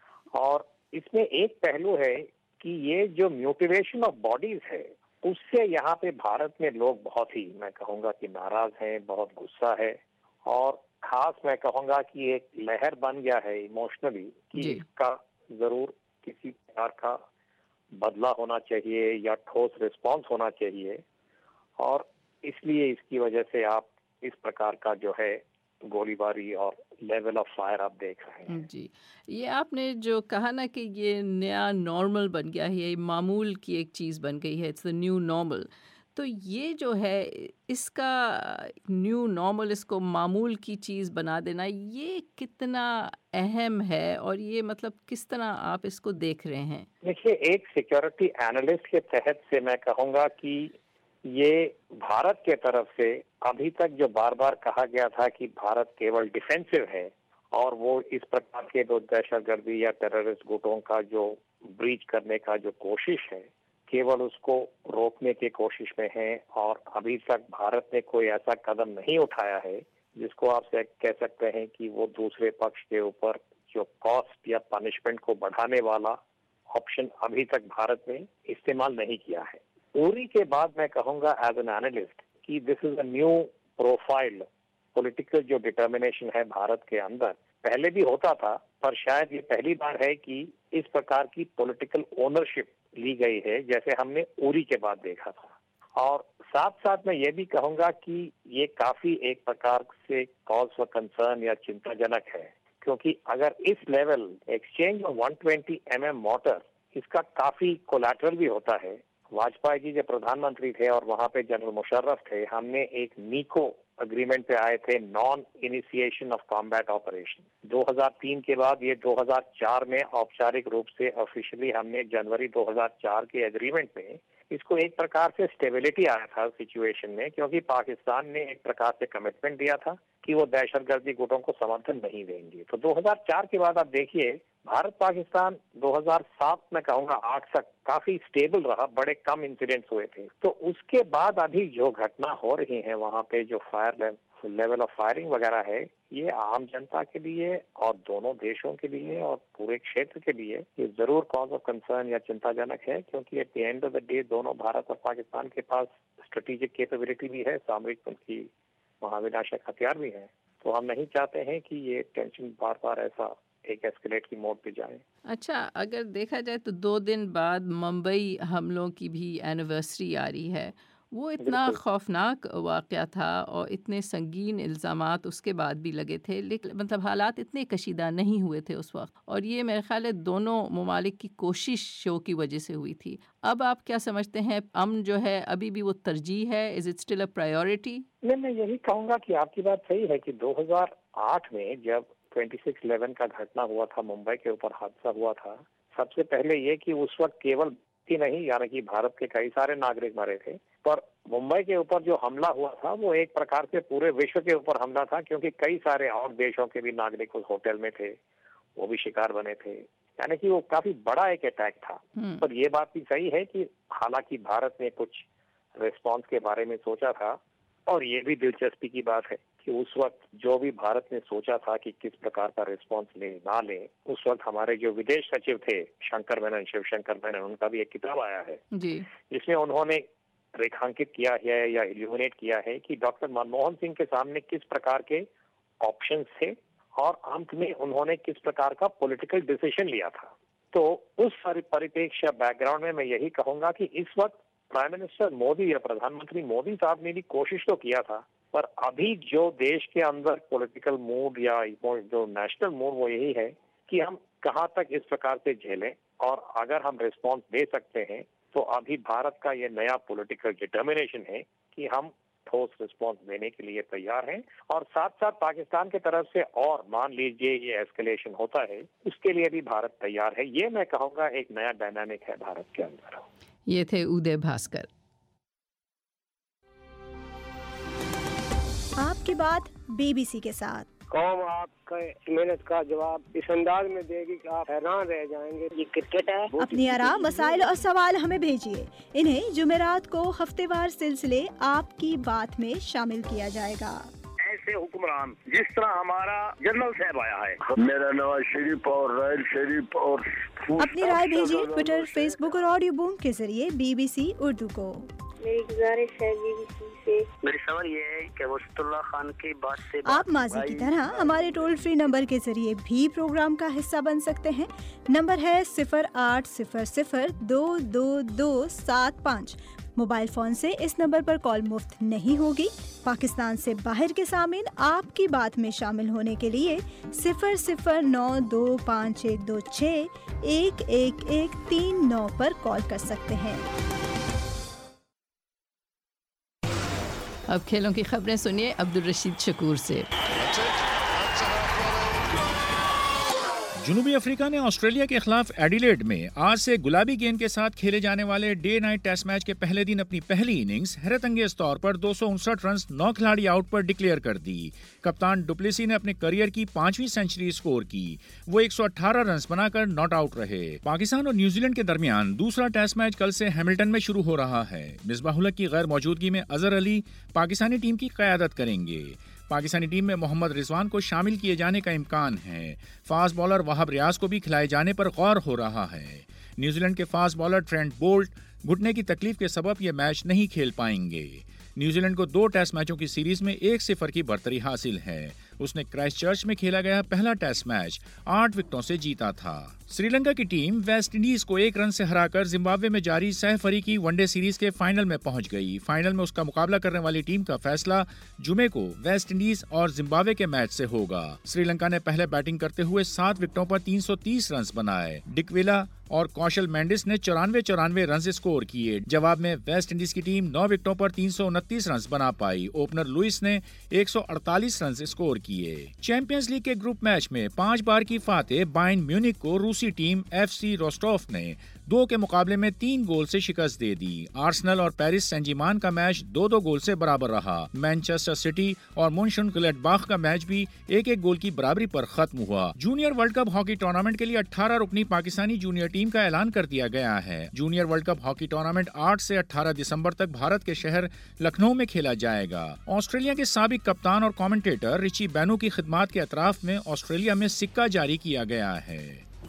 اور اس میں ایک پہلو ہے کہ یہ جو میوٹیلیشن آف باڈیز ہے اس سے یہاں پہ بھارت میں لوگ بہت ہی میں کہوں گا کہ ناراض ہیں, بہت غصہ ہے. اور خاص میں کہوں گا کہ ایک لہر بن گیا ہے ایموشنلی کہ اس کا ضرور کسی پرکار کا بدلہ ہونا چاہیے یا ٹھوس رسپانس ہونا چاہیے. اور اس لیے اس کی وجہ سے آپ اس پرکار کا جو ہے گولی باری اور لیول آف فائر آپ دیکھ رہے ہیں. جی, یہ آپ نے جو کہا نا کہ یہ نیا نارمل بن گیا ہے, یہ معمول کی ایک چیز بن گئی ہے, اٹس دا نیو نارمل. تو یہ جو ہے اس کا نیو نارمل, اس کو معمول کی چیز بنا دینا, یہ کتنا اہم ہے اور یہ مطلب کس طرح آپ اس کو دیکھ رہے ہیں؟ دیکھیے, ایک سیکیورٹی اینالسٹ کے تحت سے میں کہوں گا کہ یہ بھارت کے طرف سے ابھی تک جو بار بار کہا گیا تھا کہ بھارت کیول ڈیفینسو ہے اور وہ اس پرکار کے جو دہشت گردی یا ٹیررسٹ گٹوں کا جو بریچ کرنے کا جو کوشش ہے کیول اس کو روکنے کی کوشش میں ہے. اور ابھی تک بھارت نے کوئی ایسا قدم نہیں اٹھایا ہے جس کو آپ سے کہہ سکتے ہیں کہ وہ دوسرے پکش کے اوپر جو کاسٹ یا پنشمنٹ کو بڑھانے والا آپشن ابھی تک بھارت نے استعمال نہیں کیا ہے. پوری کے بعد میں کہوں گا ایز این اینالسٹ کہ this is a new profile political جو ڈٹرمنیشن ہے بھارت کے اندر. پہلے بھی ہوتا تھا پر شاید یہ پہلی بار ہے کہ اس پرکار کی پولیٹیکل اونرشپ لی گئی ہے جیسے ہم نے اوری کے بعد دیکھا تھا. اور ساتھ ساتھ میں یہ بھی کہوں گا کہ یہ کافی ایک پرکار سے کاز فار کنسرن یا چنتا جنک ہے, کیونکہ اگر اس level exchange of one twenty M M mortar اس کا کافی کولیٹرل بھی ہوتا ہے. واجپئی جی جب پردھان منتری تھے اور وہاں پہ جنرل مشرف تھے, ہم نے ایک نیکو اگریمنٹ پہ آئے تھے, non initiation of combat operation. دو ہزار تین کے بعد یہ دو ہزار چار میں اوپچارک روپ سے آفیشلی ہم نے جنوری دو ہزار چار کے اگریمنٹ میں اس کو ایک پرکار سے اسٹیبلٹی آیا تھا سچویشن میں, کیونکہ پاکستان نے ایک پرکار سے کمٹمنٹ دیا تھا کہ وہ دہشت گردی گٹوں کو سمرتھن نہیں دیں گے. تو دو ہزار چار کے بعد آپ دیکھیے بھارت پاکستان دو ہزار سات میں کہوں گا آٹھ تک کافی سٹیبل رہا, بڑے کم انسیڈنٹس ہوئے تھے. تو اس کے بعد ابھی جو گھٹنا ہو رہی ہیں وہاں پہ جو فائر لیول آف فائرنگ وغیرہ ہے, یہ عام جنتا کے لیے اور دونوں دیشوں کے لیے اور پورے چھیتر کے لیے یہ ضرور کاز آف کنسرن یا چنتا جنک ہے, کیونکہ at the end of the day دونوں بھارت اور پاکستان کے پاس اسٹریٹجک کیپیبلٹی بھی ہے, سامرک ان کی مہاوناشک ہتھیار بھی ہیں. تو ہم نہیں چاہتے ہیں کہ یہ ٹینشن بار بار ایسا ایک ایسکلیٹ کی موڈ پہ جائے. اچھا, اگر دیکھا جائے تو دو دن بعد ممبئی حملوں کی بھی اینیورسری آ رہی ہے. وہ اتنا خوفناک واقعہ تھا اور اتنے سنگین الزامات اس کے بعد بھی لگے تھے, لیکن مطلب حالات اتنے کشیدہ نہیں ہوئے تھے اس وقت, اور یہ میرے خیال ہے دونوں ممالک کی کوششوں کی وجہ سے ہوئی تھی. اب آپ کیا سمجھتے ہیں, امن جو ہے ابھی بھی وہ ترجیح ہے, is it still a priority? نہیں, میں یہی کہوں گا کہ آپ کی بات صحیح ہے کہ دو ہزار آٹھ میں جب ٹوینٹی سکس الیون کا گھٹنا ہوا تھا, ممبئی کے اوپر حادثہ ہوا تھا, سب سے پہلے یہ کہ اس وقت کیول ہی نہیں یعنی کہ بھارت کے کئی سارے ناگرک مرے تھے, پر ممبئی کے اوپر جو حملہ ہوا تھا وہ ایک پرکار سے پورے وشو کے اوپر حملہ تھا, کیونکہ کئی سارے اور دیشوں کے بھی ناگرک اس ہوٹل میں تھے, وہ بھی شکار بنے تھے. یعنی کہ وہ کافی بڑا ایک اٹیک تھا. پر یہ بات بھی صحیح ہے کہ حالانکہ بھارت نے کچھ ریسپانس کے بارے میں سوچا تھا, اور یہ بھی دلچسپی کی بات ہے کہ اس وقت جو بھی بھارت نے سوچا تھا کہ کس پرکار کا ریسپانس لے نہ لے, اس وقت ہمارے جو ودیش سچو تھے شنکر مینن, شیو شنکر مینن, ان کا بھی ایک کتاب آیا ہے جی, جس میں انہوں نے ریکھانکت کیا ہے یا ایلیومینیٹ کیا ہے کہ ڈاکٹر منموہن سنگھ کے سامنے کس پرکار کے آپشنز تھے اور انت میں انہوں نے کس پرکار کا پولیٹیکل ڈیسیژن لیا تھا. تو اس ساری پریپیکش یا بیک گراؤنڈ میں میں یہی کہوں گا کہ اس وقت प्राइम मिनिस्टर मोदी या प्रधानमंत्री मोदी साहब ने भी कोशिश तो किया था, पर अभी जो देश के अंदर पॉलिटिकल मूड या जो नेशनल मूड वो यही है कि हम कहाँ तक इस प्रकार से झेलें, और अगर हम रिस्पॉन्स दे सकते हैं तो अभी भारत का ये नया पॉलिटिकल डिटर्मिनेशन है कि हम ठोस रिस्पॉन्स देने के लिए तैयार हैं, और साथ साथ पाकिस्तान की तरफ से और मान लीजिए ये एस्केलेशन होता है उसके लिए भी भारत तैयार है। ये मैं कहूँगा एक नया डायनामिक है भारत के अंदर। ये थे उदय भास्कर। आपकी बात बीबीसी के साथ। कौम आपका मेहनत का जवाब इस अंदाज में देगी कि आप हैरान रह जाएंगे। ये क्रिकेट है। अपनी आरा, मसाइल और सवाल हमें भेजिए। इन्हें जुमेरात को हफ्तेवार सिलसिले आपकी बात में शामिल किया जाएगा। ऐसे हुक्मरान जिस तरह हमारा जनरल साहब आया है। मेरा नवाज शरीफ और रायल शरीफ और अपनी राय भेजिए ट्विटर, फेसबुक और ऑडियो बूम के जरिए बीबीसी उर्दू को। मेरी गुजारिश है बीबीसी से, मेरी सवाल ये है कि वसीउल्लाह खान की बात से आप माजी की तरह हमारे टोल फ्री नंबर के जरिए भी प्रोग्राम का हिस्सा बन सकते हैं। नंबर है सिफर आठ सिफर सिफर दो दो दो सात पाँच। मोबाइल फोन से इस नंबर पर कॉल मुफ्त नहीं होगी। पाकिस्तान से बाहर के सामीन आपकी बात में शामिल होने के लिए सिफर सिफर नौ दो पाँच एक दो छः एक एक एक तीन नौ पर कॉल कर सकते हैं। अब खेलों की खबरें सुनिए अब्दुल रशीद शकूर से। जनूबी अफ्रीका ने ऑस्ट्रेलिया के खिलाफ एडिलेड में आज से गुलाबी गेंद के साथ खेले जाने वाले डे नाइट टेस्ट मैच के पहले दिन अपनी पहली इनिंग्स हैरत अंगेज तौर पर दो सौ उनसठ रन नौ खिलाड़ी आउट पर डिक्लेयर कर दी। कप्तान डुप्लेसी ने अपने करियर की पांचवी सेंचुरी स्कोर की। वो एक सौ अठारह रन बनाकर नॉट आउट रहे। पाकिस्तान और न्यूजीलैंड के दरमियान दूसरा टेस्ट मैच कल से हैमिल्टन में शुरू हो रहा है। मिसबाहुल हक की गैर मौजूदगी में अजहर अली पाकिस्तानी टीम की क़यादत करेंगे। पाकिस्तानी टीम में मोहम्मद रिजवान को शामिल किए जाने का इम्कान है। फास्ट बॉलर वहाब रियाज को भी खिलाए जाने पर गौर हो रहा है। न्यूजीलैंड के फास्ट बॉलर ट्रेंट बोल्ट घुटने की तकलीफ के सबब ये मैच नहीं खेल पाएंगे। न्यूजीलैंड को दो टेस्ट मैचों की सीरीज में एक सिफर की बढ़तरी हासिल है। उसने क्राइस्टचर्च में खेला गया पहला टेस्ट मैच आठ विकेटों से जीता था। श्रीलंका की टीम वेस्ट इंडीज को एक रन से हराकर जिम्बाब्वे में जारी सह फरीकी वनडे सीरीज के फाइनल में पहुंच गई। फाइनल में उसका मुकाबला करने वाली टीम का फैसला जुमे को वेस्ट इंडीज और जिम्बाब्वे के मैच से होगा। श्रीलंका ने पहले बैटिंग करते हुए सात विकेटों पर तीन सौ तीस रन बनाए। डिकवेला और कौशल मेंडिस ने चौरानवे चौरानवे रन स्कोर किए। जवाब में वेस्ट इंडीज की टीम नौ विकेटों पर तीन सौ उनतीस रन बना पाई। ओपनर लुइस ने एक सौ अड़तालीस रन स्कोर किए। चैंपियंस लीग के ग्रुप मैच में पांच बार की फातेह बायर्न म्यूनिख को रूसी टीम एफसी रोस्टोव ने दो के मुकाबले में तीन गोल से शिकस्त दे दी। आर्सेनल और पेरिस सेंट जर्मेन का मैच दो दो गोल से बराबर रहा। मैनचेस्टर सिटी और मुनशनग्लैडबाख का मैच भी एक एक गोल की बराबरी पर खत्म हुआ। Junior world cup hockey tournament के लिए अठारह रुकनी पाकिस्तानी जूनियर टीम का ऐलान कर दिया गया है। Junior world cup hockey tournament आठ से अठारह दिसंबर तक भारत के शहर लखनऊ में खेला जाएगा। ऑस्ट्रेलिया के साबिक कप्तान और कमेंटेटर रिची बैनू की खिदमात के अतराफ में ऑस्ट्रेलिया में सिक्का जारी किया गया है।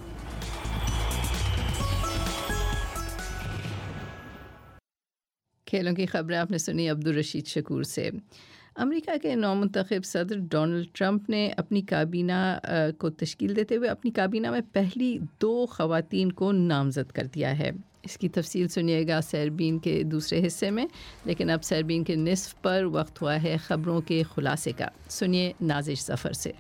खेलों की खबरें आपने सुनी अब्दुल रशीद शकूर से। अमेरिका के नौमुंतखब सदर डोनाल्ड ट्रंप ने अपनी काबीना को तश्कील देते हुए अपनी काबीना में पहली दो खवातीन को नामज़द कर दिया है। इसकी तफसील सुनिएगा सरबीन के दूसरे हिस्से में, लेकिन अब सरबीन के निस्फ पर वक्त हुआ है ख़बरों के खुलासे का। सुनिए नाजिश ज़फ़र से।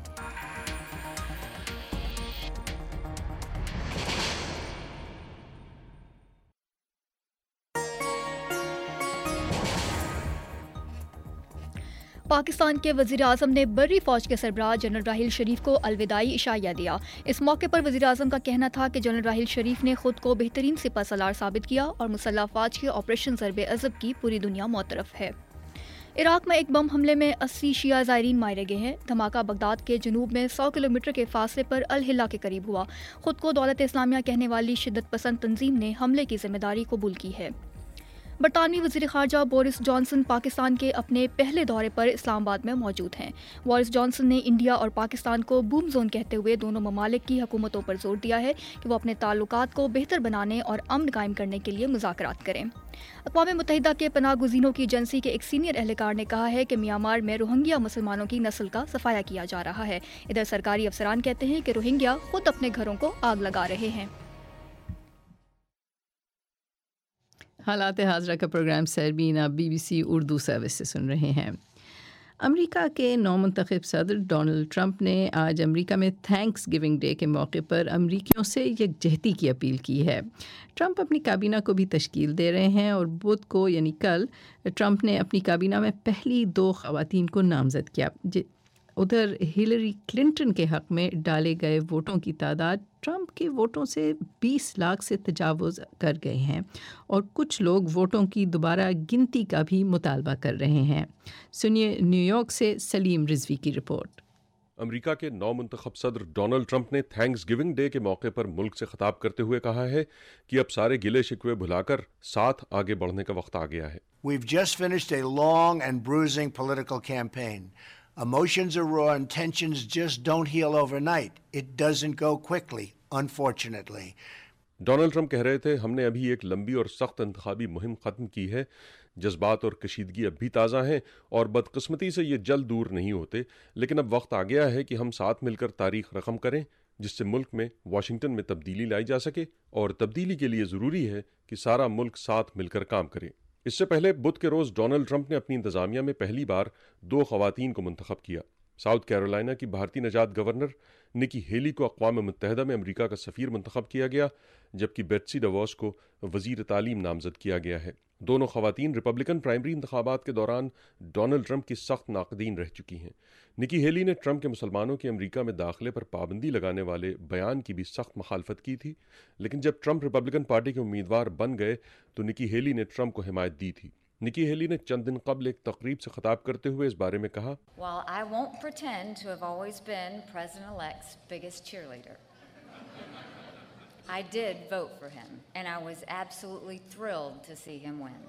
पाकिस्तान के वज़ीर आज़म ने बर्री फ़ौज के सरबराह जनरल राहिल शरीफ को अलविदाई इशाया दिया। इस मौके पर वज़ीर आज़म का कहना था कि जनरल राहिल शरीफ ने खुद को बेहतरीन सिपह सलार साबित किया और मुसल्लह फ़ौज के ऑपरेशन ज़रबे अज़ब की पूरी दुनिया मुतरफ़ है। इराक़ में एक बम हमले में अस्सी शिया ज़ायरीन मारे गए हैं। धमाका बगदाद के जनूब में सौ किलोमीटर के फासले पर अल हिला के करीब हुआ। खुद को दौलत इस्लामिया कहने वाली शिद्दत पसंद तंजीम ने हमले की जिम्मेदारी कबूल की है। बरतानवी वज़ीर ख़ारजा बोरिस जॉनसन पाकिस्तान के अपने पहले दौरे पर इस्लामाबाद में मौजूद हैं। बोरिस जॉनसन ने इंडिया और पाकिस्तान को बूम जोन कहते हुए दोनों ममालिक की हुकूमतों पर जोर दिया है कि वो अपने ताल्लुकात को बेहतर बनाने और अमन कायम करने के लिए मुज़ाकरात करें। अक़वाम मुत्तहिदा के पनाह गुज़ीनों की एजेंसी के एक सीनियर एहलकार ने कहा है कि म्यांमार में रोहिंग्या मुसलमानों की नस्ल का सफाया किया जा रहा है। इधर सरकारी अफसरान कहते हैं कि रोहिंग्या खुद अपने घरों को आग लगा रहे हैं। हालात हाजरा का programme Sairbeen B B C Urdu service से सुन रहे हैं। अमेरिका के नौमुंतखब सदर डोनाल्ड ट्रंप ने आज अमेरिका में थैंक्स गिविंग डे के मौके पर अमरीकियों से यकजहती की अपील की है। ट्रंप अपनी काबीना को भी तश्कील दे रहे हैं और बुध को यानी कल ट्रंप ने अपनी काबीना में पहली दो खवातीन को नामजद किया। उधर हिलरी क्लिंटन के हक़ में डाले गए वोटों की तादाद ट्रंप के वोटों से बीस लाख से तजावुज़ कर गए हैं और कुछ लोग वोटों की दोबारा गिनती का भी मुतालबा कर रहे हैं। सुनिए न्यूयॉर्क से सलीम रिजवी की रिपोर्ट। अमेरिका के नौ मुंतखब सदर डोनाल्ड ट्रंप ने थैंक्स गिविंग डे के मौके पर मुल्क से खिताब करते हुए कहा है कि अब सारे गिले शिकवे भुलाकर साथ आगे बढ़ने का वक्त आ गया है। We've just finished a long and bruising political campaign. Emotions are raw and tensions just don't heal overnight. It doesn't go quickly, unfortunately. Donald Trump कह रहे थे, हमने अभी एक लंबी और सख्त इंतखाबी मुहिम ख़त्म की है। जज्बात और कशीदगी अब भी ताज़ा हैं और बदकिस्मती से ये जल्द दूर नहीं होते, लेकिन अब वक्त आ गया है कि हम साथ मिलकर तारीख रकम करें जिससे मुल्क में वाशिंगटन में तब्दीली लाई जा सके, और तब्दीली के लिए ज़रूरी है कि सारा मुल्क साथ मिलकर काम करे। इससे पहले बुध के रोज़ डोनाल्ड ट्रंप ने अपनी इंतज़ामिया में पहली बार दो खवातीन को मुंतखब किया। साउथ कैरोलिना की भारतीय नजात गवर्नर निकी हेली को अक़वाम मुत्तहिदा में अमेरिका का सफ़ीर मुंतखब किया गया, जबकि बेट्सी डवॉस को वज़ीर तालीम नामज़द किया गया है। दोनों खवातीन रिपब्लिकन प्राइमरी इंतखाबात के दौरान डोनाल्ड ट्रंप की सख्त नाक़दीन रह चुकी हैं। निकी हेली ने ट्रंप के मुसलमानों के अमेरिका में दाखिले पर पाबंदी लगाने वाले बयान की भी सख्त मुखालफत की थी, लेकिन जब ट्रंप रिपब्लिकन पार्टी के उम्मीदवार बन गए तो निकी हेली ने ट्रंप को हिमायत दी थी। निकी हेली ने चंद दिन कबल एक तकरीब से खिताब करते हुए इस बारे में कहा, Well, I won't pretend to have always been President-elect's biggest cheerleader. I did vote for him, and I was absolutely thrilled to see him win.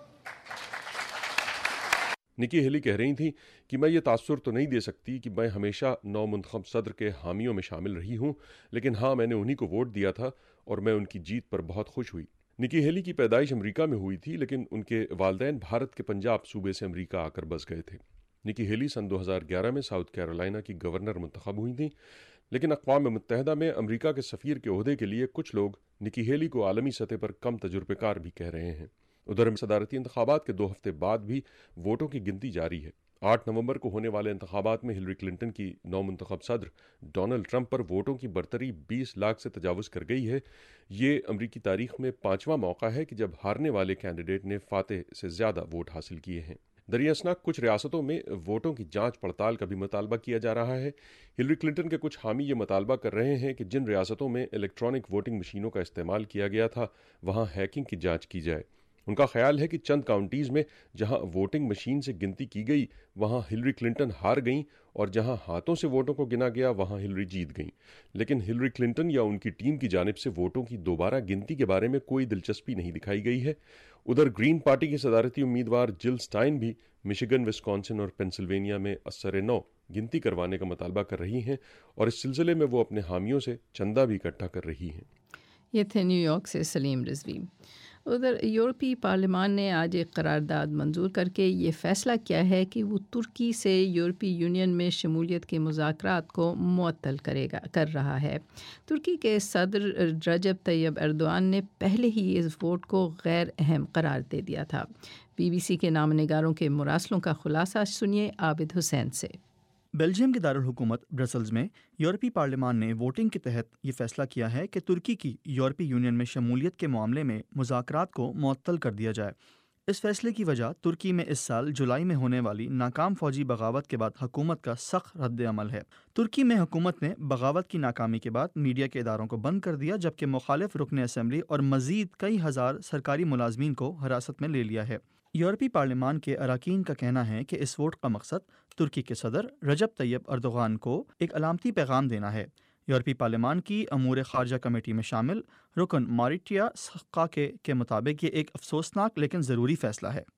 Nikki Haley कह रही थी कि मैं ये तासुर तो नहीं दे सकती कि मैं हमेशा नौ मुंतखब सदर के हामियों में शामिल रही हूँ, लेकिन हाँ, मैंने उन्हीं को वोट दिया था और मैं उनकी जीत पर बहुत खुश हुई। निकी हेली की पैदाइश अमेरिका में हुई थी, लेकिन उनके वालदैन भारत के पंजाब सूबे से अमेरिका आकर बस गए थे। निकी हेली सन दो हज़ार ग्यारह में साउथ कैरोलिना की गवर्नर मुंतखब हुई थी, लेकिन अक़वाम मुत्तहिदा में अमेरिका के सफ़ीर के ओहदे के लिए कुछ लोग निकी हेली को आलमी सतह पर कम तजुर्बेकार भी कह रहे हैं। उधर सदारती इंतखाबात के दो हफ्ते बाद भी वोटों की गिनती जारी है। आठ नवंबर को होने वाले इंतखाबात में हिलरी क्लिंटन की नौ मुंतखब सदर डोनाल्ड ट्रंप पर वोटों की बरतरी बीस लाख से तजावुज़ कर गई है। ये अमरीकी तारीख में पाँचवां मौका है कि जब हारने वाले कैंडिडेट ने फातेह से ज़्यादा वोट हासिल किए हैं। दरियासना कुछ रियासतों में वोटों की जांच पड़ताल का भी मुतालबा किया जा रहा है। हिलरी क्लिंटन के कुछ हामी ये मुतालबा कर रहे हैं कि जिन रियासतों में इलेक्ट्रॉनिक वोटिंग मशीनों का इस्तेमाल किया गया था वहाँ हैकिंग की जांच की जाए। उनका ख्याल है कि चंद काउंटीज़ में जहां वोटिंग मशीन से गिनती की गई वहां हिलरी क्लिंटन हार गईं और जहां हाथों से वोटों को गिना गया वहां हिलरी जीत गईं। लेकिन हिलरी क्लिंटन या उनकी टीम की जानिब से वोटों की दोबारा गिनती के बारे में कोई दिलचस्पी नहीं दिखाई गई है। उधर ग्रीन पार्टी की सदारती उम्मीदवार जिल स्टाइन भी मिशिगन, विस्कॉन्सिन और पेंसिल्वेनिया में असर नौ गिनती करवाने का मुतालबा कर रही हैं और इस सिलसिले में वो अपने हामियों से चंदा भी इकट्ठा कर रही हैं। ये थे न्यूयॉर्क से सलीम रिजवी। उधर यूरोपीय पार्लियामान ने आज एक करारदाद मंजूर करके ये फ़ैसला किया है कि वो तुर्की से यूरोपीय यूनियन में शमूलियत के मुज़ाकरात को मुअत्तल करेगा कर रहा है। तुर्की के सदर रजब तैयब एर्दोआन ने पहले ही इस वोट को गैर अहम करार दे दिया था। बीबीसी के नामनिगारों के मुरासलों का खुलासा सुनिए आबिद हुसैन से। बेल्जियम के दारुल हुकूमत ब्रसल्स में यूरोपीय पार्लियामान ने वोटिंग के तहत ये फैसला किया है कि तुर्की की यूरोपीय यूनियन में शमूलियत के मामले में मुज़ाकरात को मुअत्तल कर दिया जाए। इस फैसले की वजह तुर्की में इस साल जुलाई में होने वाली नाकाम फौजी बगावत के बाद हुकूमत का सख्त रद्द अमल है। तुर्की में हुकूमत ने बगावत की नाकामी के बाद मीडिया के इदारों को बंद कर दिया, जबकि मुखालिफ रुकन असम्बली और मज़ीद कई हज़ार सरकारी मुलाजमीन को हिरासत में ले लिया है। यूरोपीय पार्लियामान के अरकान का कहना है कि इस वोट का मकसद तुर्की के सदर रजब तैयब एर्दोगान को एक अलामती पैगाम देना है। यूरोपीय पार्लियामान की अमूर खारजा कमेटी में शामिल रुकन मारिटिया सक्काके के मुताबिक ये एक अफसोसनाक लेकिन ज़रूरी फैसला है।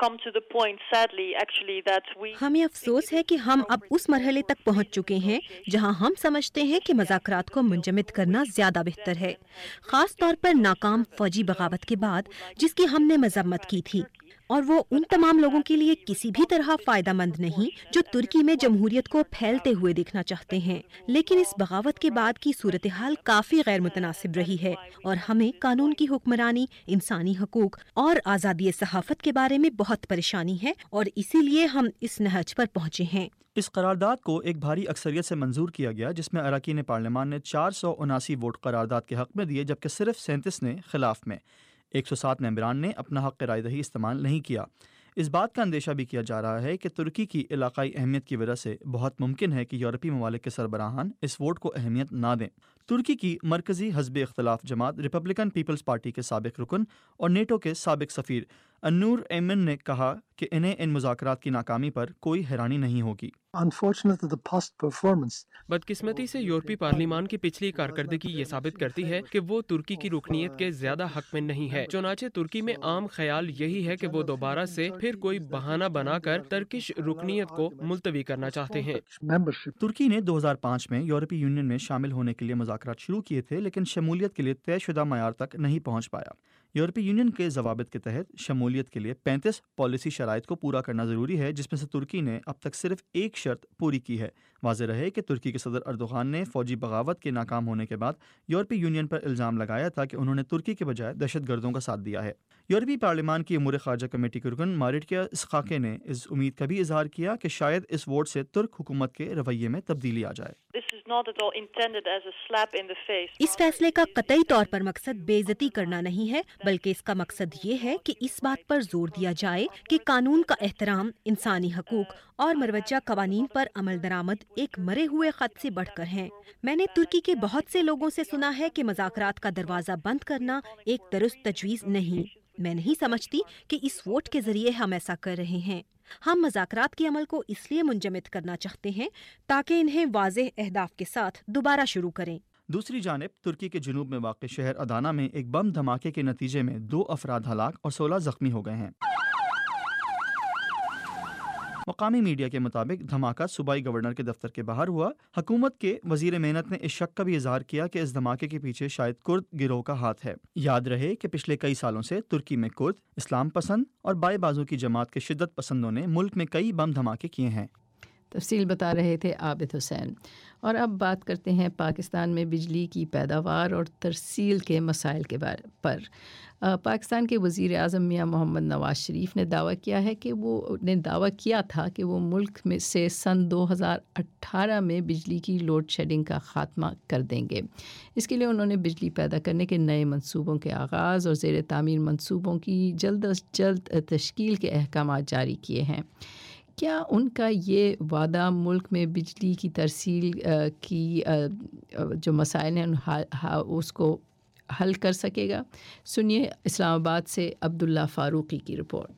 हमें अफसोस है कि हम अब उस मरहले तक पहुंच चुके हैं जहां हम समझते हैं कि मज़ाकरात को मुंजमद करना ज़्यादा बेहतर है, ख़ास तौर पर नाकाम फौजी बगावत के बाद जिसकी हमने मजम्मत की थी। اور وہ ان تمام لوگوں کے لیے کسی بھی طرح فائدہ مند نہیں جو ترکی میں جمہوریت کو پھیلتے ہوئے دیکھنا چاہتے ہیں. لیکن اس بغاوت کے بعد کی صورتحال کافی غیر متناسب رہی ہے اور ہمیں قانون کی حکمرانی، انسانی حقوق اور آزادی صحافت کے بارے میں بہت پریشانی ہے اور اسی لیے ہم اس نہج پر پہنچے ہیں. اس قرارداد کو ایک بھاری اکثریت سے منظور کیا گیا جس میں اراکین پارلیمان نے چار سو اناسی ووٹ قرارداد کے حق میں دیے جبکہ صرف سینتیس نے خلاف میں. ایک سو سات ممبران نے اپنا حق رائے دہی استعمال نہیں کیا. اس بات کا اندیشہ بھی کیا جا رہا ہے کہ ترکی کی علاقائی اہمیت کی وجہ سے بہت ممکن ہے کہ یورپی ممالک کے سربراہان اس ووٹ کو اہمیت نہ دیں. ترکی کی مرکزی حزب اختلاف جماعت ریپبلکن پیپلز پارٹی کے سابق رکن اور نیٹو کے سابق سفیر انور ایمن نے کہا کہ انہیں ان مذاکرات کی ناکامی پر کوئی حیرانی نہیں ہوگی. بدقسمتی سے یورپی پارلیمان کی پچھلی کارکردگی یہ ثابت کرتی ہے کہ وہ ترکی کی رکنیت کے زیادہ حق میں نہیں ہے. چنانچہ ترکی میں عام خیال یہی ہے کہ وہ دوبارہ سے پھر کوئی بہانہ بنا کر ترکش رکنیت کو ملتوی کرنا چاہتے ہیں. ترکی نے دو ہزار پانچ میں یورپی یونین میں شامل ہونے کے لیے مذاکرات شروع کیے تھے لیکن شمولیت کے لیے طے شدہ معیار تک نہیں پہنچ پایا. یورپی یونین کے ضوابط کے تحت شمولیت کے لیے پینتیس پالیسی شرائط کو پورا کرنا ضروری ہے جس میں سے ترکی نے اب تک صرف ایک شرط پوری کی ہے. واضح رہے کہ ترکی کے صدر اردوغان نے فوجی بغاوت کے ناکام ہونے کے بعد یورپی یونین پر الزام لگایا تھا کہ انہوں نے ترکی کے بجائے دہشت گردوں کا ساتھ دیا ہے. یورپی پارلیمان کی امور خارجہ کمیٹی کے رکن ماریٹکیا اسخاکے نے اس امید کا بھی اظہار کیا کہ شاید اس ووٹ سے ترک حکومت کے رویے میں تبدیلی آ جائے. اس فیصلے کا قطعی طور پر مقصد بے عزتی کرنا نہیں ہے بلکہ اس کا مقصد یہ ہے کہ اس بات پر زور دیا جائے کہ قانون کا احترام، انسانی حقوق اور مروجہ قوانین پر عمل درآمد ایک مرے ہوئے خط سے بڑھ کر ہیں. میں نے ترکی کے بہت سے لوگوں سے سنا ہے کہ مذاکرات کا دروازہ بند کرنا ایک درست تجویز نہیں. میں نہیں سمجھتی کہ اس ووٹ کے ذریعے ہم ایسا کر رہے ہیں. ہم مذاکرات کے عمل کو اس لیے منجمد کرنا چاہتے ہیں تاکہ انہیں واضح اہداف کے ساتھ دوبارہ شروع کریں. دوسری جانب ترکی کے جنوب میں واقع شہر ادانا میں ایک بم دھماکے کے نتیجے میں دو افراد ہلاک اور سولہ زخمی ہو گئے ہیں. مقامی میڈیا کے مطابق دھماکہ صوبائی گورنر کے دفتر کے باہر ہوا. حکومت کے وزیر محنت نے اس شک کا بھی اظہار کیا کہ اس دھماکے کے پیچھے شاید کرد گروہ کا ہاتھ ہے. یاد رہے کہ پچھلے کئی سالوں سے ترکی میں کرد، اسلام پسند اور بائیں بازو کی جماعت کے شدت پسندوں نے ملک میں کئی بم دھماکے کیے ہیں. تفصیل بتا رہے تھے عابد حسین. اور اب بات کرتے ہیں پاکستان میں بجلی کی پیداوار اور ترسیل کے مسائل کے بارے پر. پاکستان کے وزیر اعظم میاں محمد نواز شریف نے دعویٰ کیا ہے کہ وہ نے دعویٰ کیا تھا کہ وہ ملک میں سے سن دو ہزار اٹھارہ میں بجلی کی لوڈ شیڈنگ کا خاتمہ کر دیں گے. اس کے لیے انہوں نے بجلی پیدا کرنے کے نئے منصوبوں کے آغاز اور زیر تعمیر منصوبوں کی جلد از جلد تشکیل کے احکامات جاری کیے ہیں. کیا ان کا یہ وعدہ ملک میں بجلی کی ترسیل کی جو مسائل ہیں اس کو حل کر سکے گا؟ سنیے اسلام آباد سے عبداللہ فاروقی کی رپورٹ.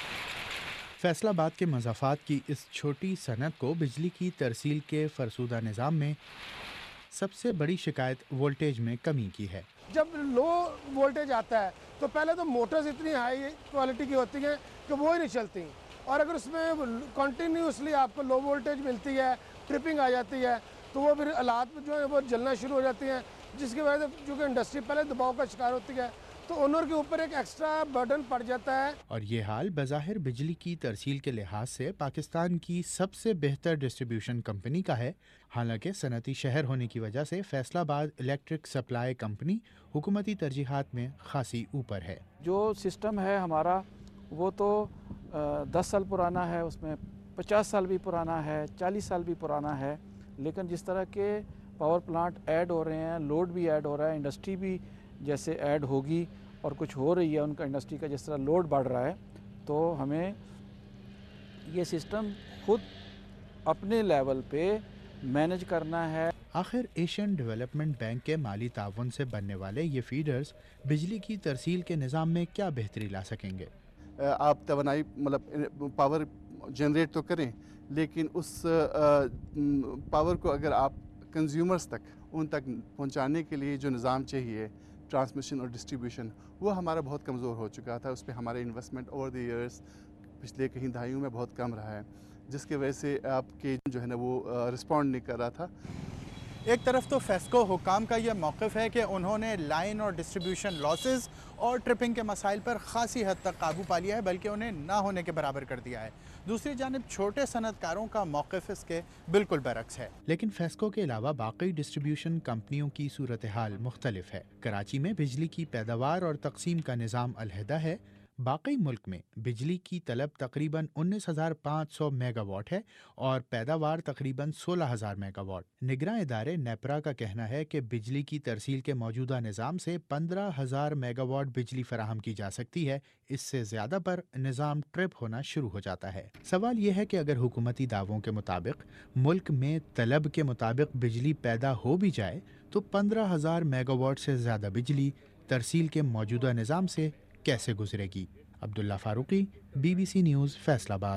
فیصل آباد کے مضافات کی اس چھوٹی صنعت کو بجلی کی ترسیل کے فرسودہ نظام میں سب سے بڑی شکایت وولٹیج میں کمی کی ہے. جب لو وولٹیج آتا ہے تو پہلے تو موٹرز اتنی ہائی کوالٹی کی ہوتی ہیں کہ وہ ہی نہیں چلتی، اور اگر اس میں کنٹینیوسلی آپ کو لو وولٹیج ملتی ہے، ٹرپنگ آ جاتی ہے، تو وہ پھر آلات جو ہے وہ جلنا شروع ہو جاتی ہیں، جس کی وجہ سے چونکہ انڈسٹری پہلے دباؤ کا شکار ہوتی ہے تو اونر کے اوپر ایک ایکسٹرا برڈن پڑ جاتا ہے. اور یہ حال بظاہر بجلی کی ترسیل کے لحاظ سے پاکستان کی سب سے بہتر ڈسٹریبیوشن کمپنی کا ہے. حالانکہ صنعتی شہر ہونے کی وجہ سے فیصل آباد الیکٹرک سپلائی کمپنی حکومتی ترجیحات میں خاصی اوپر ہے. جو سسٹم ہے ہمارا وہ تو دس سال پرانا ہے، اس میں پچاس سال بھی پرانا ہے، چالیس سال بھی پرانا ہے، لیکن جس طرح کے پاور پلانٹ ایڈ ہو رہے ہیں، لوڈ بھی ایڈ ہو رہا ہے، انڈسٹری بھی جیسے ایڈ ہوگی اور کچھ ہو رہی ہے ان کا انڈسٹری کا جس طرح لوڈ بڑھ رہا ہے، تو ہمیں یہ سسٹم خود اپنے لیول پہ مینج کرنا ہے. آخر ایشین ڈیولپمنٹ بینک کے مالی تعاون سے بننے والے یہ فیڈرز بجلی کی ترسیل کے نظام میں کیا بہتری لا سکیں گے؟ آپ توانائی مطلب پاور جنریٹ تو کریں، لیکن اس پاور کو اگر آپ کنزیومرز تک ان تک پہنچانے کے لیے جو نظام چاہیے ٹرانسمیشن اور ڈسٹریبیوشن، وہ ہمارا بہت کمزور ہو چکا تھا. اس پہ ہمارے انویسٹمنٹ اوور دی ایئرس پچھلے کہیں دہائیوں میں بہت کم رہا ہے، جس کی وجہ سے آپ کے جو ہے نا وہ رسپونڈ نہیں کر رہا تھا. ایک طرف تو فیسکو حکام کا یہ موقف ہے کہ انہوں نے لائن اور ڈسٹریبیوشن لاسز اور ٹرپنگ کے مسائل پر خاصی حد تک قابو پا لیا ہے، بلکہ انہیں نہ ہونے کے برابر کر دیا ہے۔ دوسری جانب چھوٹے صنعت کاروں کا موقف اس کے بالکل برعکس ہے۔ لیکن فیسکو کے علاوہ باقی ڈسٹریبیوشن کمپنیوں کی صورتحال مختلف ہے۔ کراچی میں بجلی کی پیداوار اور تقسیم کا نظام علیحدہ ہے۔ باقی ملک میں بجلی کی طلب تقریباً انیس ہزار پانچ سو میگا واٹ ہے اور پیداوار تقریباً سولہ ہزار میگا واٹ۔ نگراں ادارے نیپرا کا کہنا ہے کہ بجلی کی ترسیل کے موجودہ نظام سے پندرہ ہزار میگا واٹ بجلی فراہم کی جا سکتی ہے، اس سے زیادہ پر نظام ٹرپ ہونا شروع ہو جاتا ہے۔ سوال یہ ہے کہ اگر حکومتی دعووں کے مطابق ملک میں طلب کے مطابق بجلی پیدا ہو بھی جائے تو پندرہ ہزار میگا واٹ سے زیادہ بجلی ترسیل کے موجودہ نظام سے کیسے گزرے گی؟ Abdullah Farooqi, B B C news, Faisalabad.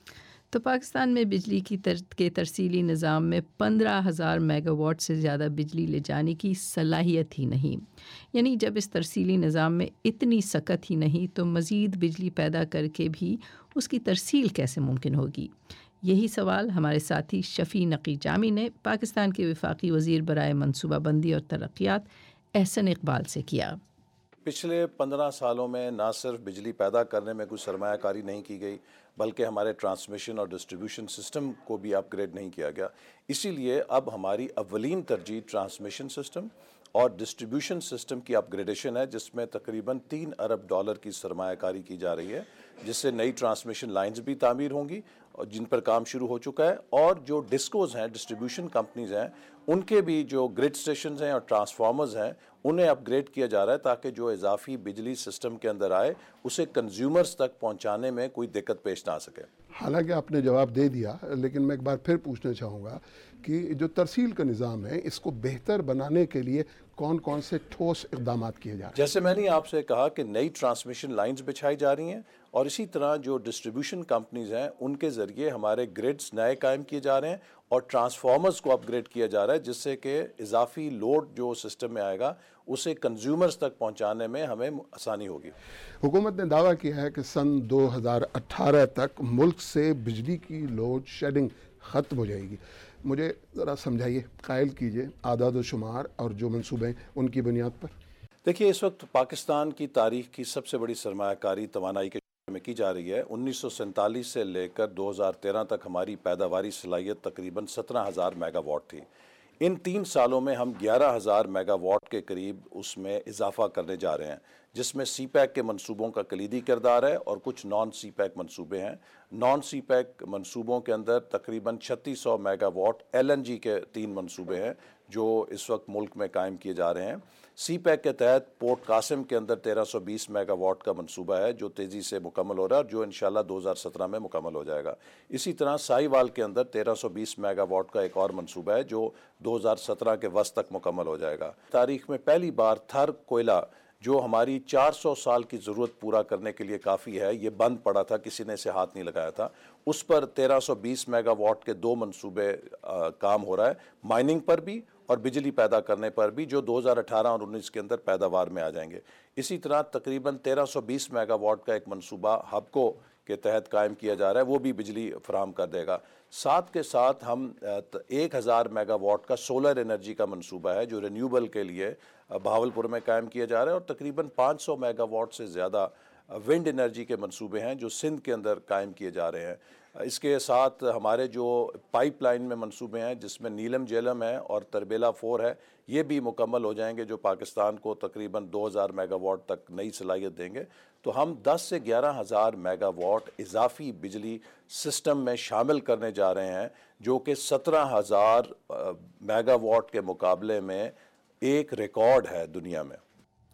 تو پاکستان میں بجلی کی تر کے ترسیلی نظام میں پندرہ ہزار میگا واٹ سے زیادہ بجلی لے جانے کی صلاحیت ہی نہیں، یعنی جب اس ترسیلی نظام میں اتنی سکت ہی نہیں تو مزید بجلی پیدا کر کے بھی اس کی ترسیل کیسے ممکن ہوگی؟ یہی سوال ہمارے ساتھی شفیع نقی جامی نے پاکستان کے وفاقی وزیر برائے منصوبہ بندی اور ترقیات احسن اقبال سے کیا۔ پچھلے پندرہ سالوں میں نہ صرف بجلی پیدا کرنے میں کوئی سرمایہ کاری نہیں کی گئی بلکہ ہمارے ٹرانسمیشن اور ڈسٹریبیوشن سسٹم کو بھی اپ گریڈ نہیں کیا گیا۔ اسی لیے اب ہماری اولین ترجیح ٹرانسمیشن سسٹم اور ڈسٹریبیوشن سسٹم کی اپ گریڈیشن ہے، جس میں تقریباً تین ارب ڈالر کی سرمایہ کاری کی جا رہی ہے، جس سے نئی ٹرانسمیشن لائنز بھی تعمیر ہوں گی اور جن پر کام شروع ہو چکا ہے، اور جو ڈسکوز ہیں، ڈسٹریبیوشن کمپنیز ہیں، ان کے بھی جو گریڈ سٹیشنز ہیں اور ٹرانسفارمرز ہیں انہیں اپ گریڈ کیا جا رہا ہے تاکہ جو اضافی بجلی سسٹم کے اندر آئے اسے کنزیومرز تک پہنچانے میں کوئی دقت پیش نہ آ سکے۔ حالانکہ آپ نے جواب دے دیا، لیکن میں ایک بار پھر پوچھنا چاہوں گا کہ جو ترسیل کا نظام ہے اس کو بہتر بنانے کے لیے کون کون سے ٹھوس اقدامات کیے جا رہے ہیں؟ جیسے میں نے آپ سے کہا کہ نئی ٹرانسمیشن لائنز بچھائی جا رہی ہیں، اور اسی طرح جو ڈسٹریبیوشن کمپنیز ہیں ان کے ذریعے ہمارے گریڈز نئے قائم کیے جا رہے ہیں اور ٹرانسفارمرز کو اپ گریڈ کیا جا رہا ہے، جس سے کہ اضافی لوڈ جو سسٹم میں آئے گا اسے کنزیومرز تک پہنچانے میں ہمیں آسانی ہوگی۔ حکومت نے دعویٰ کیا ہے کہ سن دو ہزار اٹھارہ تک ملک سے بجلی کی لوڈ شیڈنگ ختم ہو جائے گی۔ مجھے ذرا سمجھائیے، قائل کیجئے اعداد و شمار اور جو منصوبے ہیں ان کی بنیاد پر۔ دیکھیے، اس وقت پاکستان کی تاریخ کی سب سے بڑی سرمایہ کاری توانائی کے میں کی جا رہی ہے۔ انیس سو سینتالیس سے لے کر دو ہزار تیرہ تک ہماری پیداواری صلاحیت تقریباً سترہ ہزار میگا واٹ تھی۔ ان تین سالوں میں ہم گیارہ ہزار میگا واٹ کے قریب اس میں اضافہ کرنے جا رہے ہیں، جس میں سی پیک کے منصوبوں کا کلیدی کردار ہے اور کچھ نان سی پیک منصوبے ہیں۔ نان سی پیک منصوبوں کے اندر تقریباً چھتیس سو megawatt L N G کے تین منصوبے ہیں جو اس وقت ملک میں قائم کیے جا رہے ہیں۔ سی پیک کے تحت پورٹ قاسم کے اندر تیرہ سو بیس میگا واٹ کا منصوبہ ہے جو تیزی سے مکمل ہو رہا ہے اور جو انشاءاللہ دو ہزار سترہ میں مکمل ہو جائے گا۔ اسی طرح سائی وال کے اندر تیرہ سو بیس میگا واٹ کا ایک اور منصوبہ ہے جو دو ہزار سترہ کے وسط تک مکمل ہو جائے گا۔ تاریخ میں پہلی بار تھر کوئلہ جو ہماری چار سو سال کی ضرورت پورا کرنے کے لیے کافی ہے، یہ بند پڑا تھا، کسی نے اسے ہاتھ نہیں لگایا تھا، اس پر تیرہ سو بیس میگا واٹ کے دو منصوبے کام ہو رہا ہے، مائننگ پر بھی اور بجلی پیدا کرنے پر بھی، جو دو ہزار اٹھارہ اور انیس کے اندر پیداوار میں آ جائیں گے۔ اسی طرح تقریباً تیرہ سو بیس میگا واٹ کا ایک منصوبہ ہبکو کے تحت قائم کیا جا رہا ہے، وہ بھی بجلی فراہم کر دے گا۔ ساتھ کے ساتھ ہم ایک ہزار میگا واٹ کا سولر انرجی کا منصوبہ ہے جو رینیوبل کے لیے بہاولپور میں قائم کیا جا رہا ہے، اور تقریباً پانچ سو میگا واٹ سے زیادہ ونڈ انرجی کے منصوبے ہیں جو سندھ کے اندر قائم کیے جا رہے ہیں۔ اس کے ساتھ ہمارے جو پائپ لائن میں منصوبے ہیں جس میں نیلم جیلم ہے اور تربیلا فور ہے، یہ بھی مکمل ہو جائیں گے جو پاکستان کو تقریباً دو ہزار میگا واٹ تک نئی صلاحیت دیں گے۔ تو ہم دس سے گیارہ ہزار میگا واٹ اضافی بجلی سسٹم میں شامل کرنے جا رہے ہیں، جو کہ سترہ ہزار میگا واٹ کے مقابلے میں ایک ریکارڈ ہے دنیا میں۔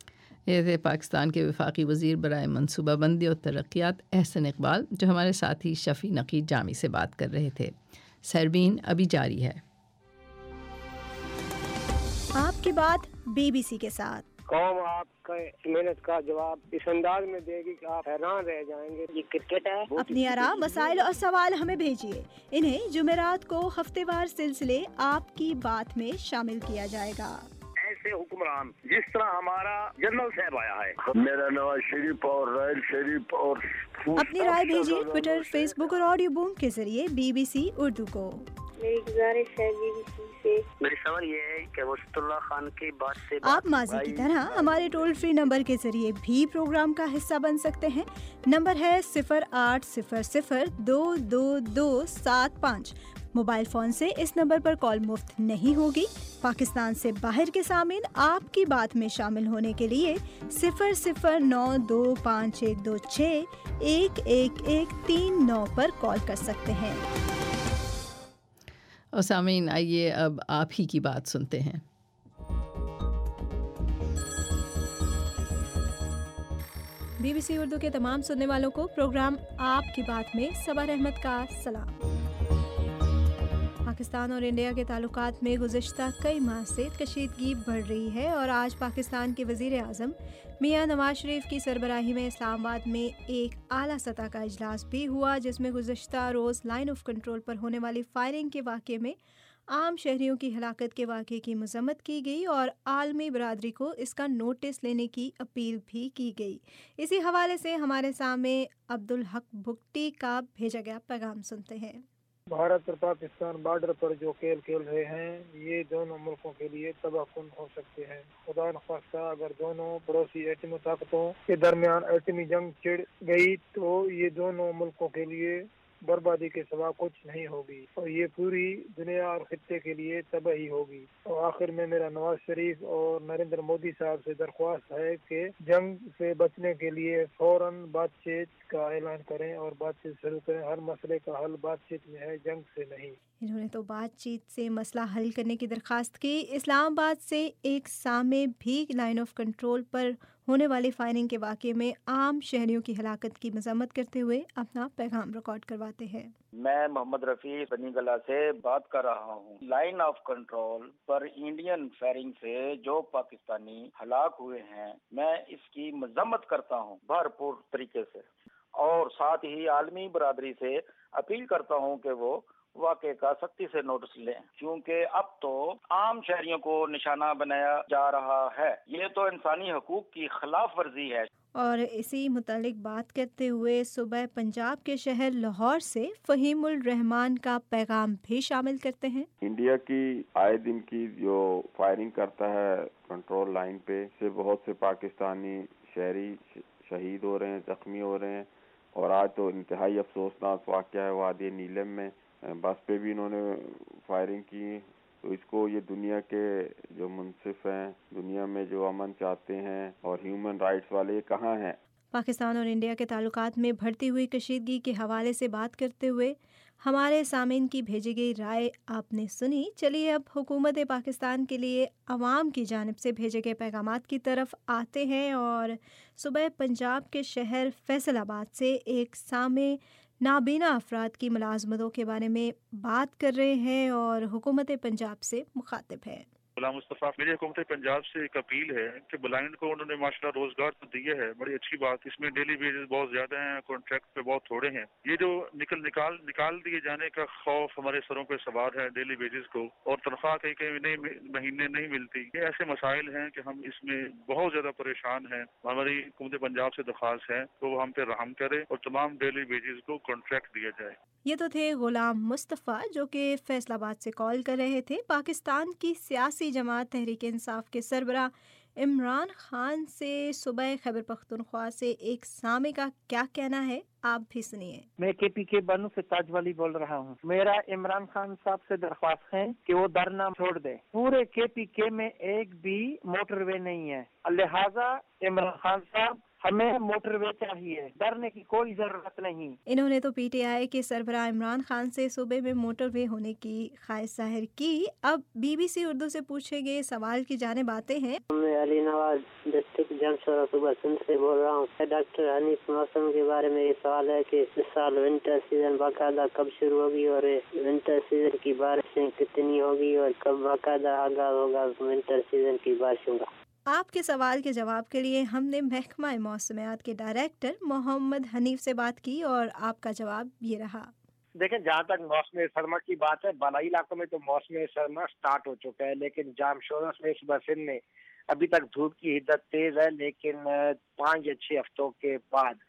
یہ تھے پاکستان کے وفاقی وزیر برائے منصوبہ بندی اور ترقیات احسن اقبال، جو ہمارے ساتھی شفیع نقی جامی سے بات کر رہے تھے۔ سربین ابھی جاری ہے۔ آپ کی بات بی بی سی کے ساتھ۔ قوم آپ کا محنت کا جواب اس انداز میں دے گی کہ آپ حیران رہ جائیں گے۔ یہ کرکٹ ہے۔ اپنی آراء، مسائل اور سوال ہمیں بھیجیے، انہیں جمعرات کو ہفتے وار سلسلے آپ کی بات میں شامل کیا جائے گا۔ ایسے حکمران جس طرح ہمارا جنرل صاحب آیا ہے، میرا نواز شریف اور رائل شریف اور اپنی رائے بھیجیے ٹویٹر، فیس بک اور آڈیو بوم کے ذریعے بی بی سی اردو کو۔ میری گزارش ہے بی بی سی سے، میری سوال یہ ہے کہ وسط اللہ خان کی بات سے آپ ماضی کی طرح ہمارے ٹول فری نمبر کے ذریعے بھی پروگرام کا حصہ بن سکتے ہیں۔ نمبر ہے صفر آٹھ صفر صفر دو دو دو سات پانچ۔ موبائل فون سے اس نمبر پر کال مفت نہیں ہوگی۔ پاکستان سے باہر کے سامعین آپ کی بات میں شامل ہونے کے لیے صفر صفر نو دو پانچ ایک دو چھ ایک ایک ایک تین نو پر کال کر سکتے ہیں۔ اور سامعین آئیے اب آپ ہی کی بات سنتے ہیں۔ بی بی سی اردو کے تمام سننے والوں کو پروگرام آپ کی بات میں صبر احمد کا سلام۔ پاکستان اور انڈیا کے تعلقات میں گزشتہ کئی ماہ سے کشیدگی بڑھ رہی ہے اور آج پاکستان کے وزیر اعظم میاں نواز شریف کی سربراہی میں اسلام آباد میں ایک اعلیٰ سطح کا اجلاس بھی ہوا، جس میں گزشتہ روز لائن آف کنٹرول پر ہونے والی فائرنگ کے واقعے میں عام شہریوں کی ہلاکت کے واقعے کی مذمت کی گئی اور عالمی برادری کو اس کا نوٹس لینے کی اپیل بھی کی گئی۔ اسی حوالے سے ہمارے سامنے عبدالحق بھگٹی کا بھیجا گیا پیغام سنتے ہیں۔ بھارت اور پاکستان بارڈر پر جو کھیل کھیل رہے ہیں یہ دونوں ملکوں کے لیے تباہ کن ہو سکتے ہیں۔ خدا نخواستہ اگر دونوں پڑوسی ایٹمی طاقتوں کے درمیان ایٹمی جنگ چھڑ گئی تو یہ دونوں ملکوں کے لیے بربادی کے سوا کچھ نہیں ہوگی اور یہ پوری دنیا اور خطے کے لیے تباہی ہوگی۔ اور آخر میں میرا نواز شریف اور نریندر مودی صاحب سے درخواست ہے کہ جنگ سے بچنے کے لیے فوراً بات چیت کا اعلان کریں اور بات چیت شروع کریں۔ ہر مسئلے کا حل بات چیت میں ہے، جنگ سے نہیں۔ انہوں نے تو بات چیت سے مسئلہ حل کرنے کی درخواست کی۔ اسلام آباد سے ایک سامع بھی لائن آف کنٹرول پر ہونے والی فائرنگ کے واقعے میں عام شہریوں کی ہلاکت کی مذمت کرتے ہوئے اپنا پیغام ریکارڈ کرواتے ہیں۔ میں محمد رفیع بنی گلا سے بات کر رہا ہوں۔ لائن آف کنٹرول پر انڈین فائرنگ سے جو پاکستانی ہلاک ہوئے ہیں میں اس کی مذمت کرتا ہوں بھرپور طریقے سے، اور ساتھ ہی عالمی برادری سے اپیل کرتا ہوں کہ وہ واقعے کا سختی سے نوٹس لیں، کیونکہ اب تو عام شہریوں کو نشانہ بنایا جا رہا ہے۔ یہ تو انسانی حقوق کی خلاف ورزی ہے۔ اور اسی متعلق بات کرتے ہوئے صوبہ پنجاب کے شہر لاہور سے فہیم الرحمان کا پیغام بھی شامل کرتے ہیں۔ انڈیا کی آئے دن کی جو فائرنگ کرتا ہے کنٹرول لائن پہ، سے بہت سے پاکستانی شہری شہید ہو رہے ہیں، زخمی ہو رہے ہیں، اور آج تو انتہائی افسوسناک واقعہ ہے وادی نیلم میں، بس پہ بھی انہوں نے فائرنگ کی۔ تو اس کو یہ دنیا کے جو منصف ہیں، دنیا میں جو امن چاہتے ہیں اور ہیومن رائٹس والے، یہ کہاں ہیں؟ پاکستان اور انڈیا کے تعلقات میں بڑھتی ہوئی کشیدگی کے حوالے سے بات کرتے ہوئے ہمارے سامعین کی بھیجی گئی رائے آپ نے سنی۔ چلیے اب حکومت پاکستان کے لیے عوام کی جانب سے بھیجے گئے پیغامات کی طرف آتے ہیں، اور صوبہ پنجاب کے شہر فیصل آباد سے ایک سامع نابینا افراد کی ملازمتوں کے بارے میں بات کر رہے ہیں اور حکومت پنجاب سے مخاطب ہے۔ غلام مصطفیٰ، میری حکومت پنجاب سے ایک اپیل ہے کہ بلائنڈ کو انہوں نے ماشاءاللہ روزگار تو دیا ہے، بڑی اچھی بات، اس میں ڈیلی ویجز بہت زیادہ ہیں، کانٹریکٹ پہ بہت تھوڑے ہیں۔ یہ جو نکل نکال نکال دیے جانے کا خوف ہمارے سروں پہ سوار ہے ڈیلی ویجز کو، اور تنخواہ کئی کئی نئی مہینے نہیں ملتی، یہ ایسے مسائل ہیں کہ ہم اس میں بہت زیادہ پریشان ہیں۔ ہماری حکومت پنجاب سے درخواست ہے کہ وہ ہم پہ رحم کرے اور تمام ڈیلی ویجز کو کانٹریکٹ دیا جائے۔ یہ تو تھے غلام مصطفیٰ جو کہ فیصل آباد سے کال کر رہے تھے۔ پاکستان کی سیاسی جماعت تحریک انصاف کے سربراہ عمران خان سے صوبہ خیبر پختونخوا سے ایک سامع کا کیا کہنا ہے، آپ بھی سنیے۔ میں کے پی کے بانو سے تاج والی بول رہا ہوں۔ میرا عمران خان صاحب سے درخواست ہے کہ وہ دھرنا چھوڑ دے۔ پورے کے پی کے میں ایک بھی موٹر وے نہیں ہے، لہٰذا عمران خان صاحب ہمیں موٹر وے چاہیے، ڈرنے کی کوئی ضرورت نہیں۔ انہوں نے تو پی ٹی آئی کے سربراہ عمران خان سے صوبے میں موٹر وے ہونے کی خواہش ظاہر کی۔ اب بی بی سی اردو سے پوچھے گئے سوال کی جانب آتے ہیں۔ میں علی نواز ڈسٹرکٹ جمشورہ صوبہ سندھ سے بول رہا ہوں۔ ڈاکٹر حنیف، موسم کے بارے میں یہ سوال ہے کہ اس سال ونٹر سیزن باقاعدہ کب شروع ہوگی اور ونٹر سیزن کی بارشیں کتنی ہوگی اور کب باقاعدہ آغاز ہوگا ونٹر سیزن کی بارشوں کا؟ آپ کے سوال کے جواب کے لیے ہم نے محکمہ موسمیات کے ڈائریکٹر محمد حنیف سے بات کی اور آپ کا جواب یہ رہا۔ دیکھیں، جہاں تک موسم سرما کی بات ہے، بالائی علاقوں میں تو موسم سرما سٹارٹ ہو چکا ہے، لیکن جامشورہ سے صوبہ سندھ میں ابھی تک دھوپ کی حدت تیز ہے، لیکن پانچ یا چھ ہفتوں کے بعد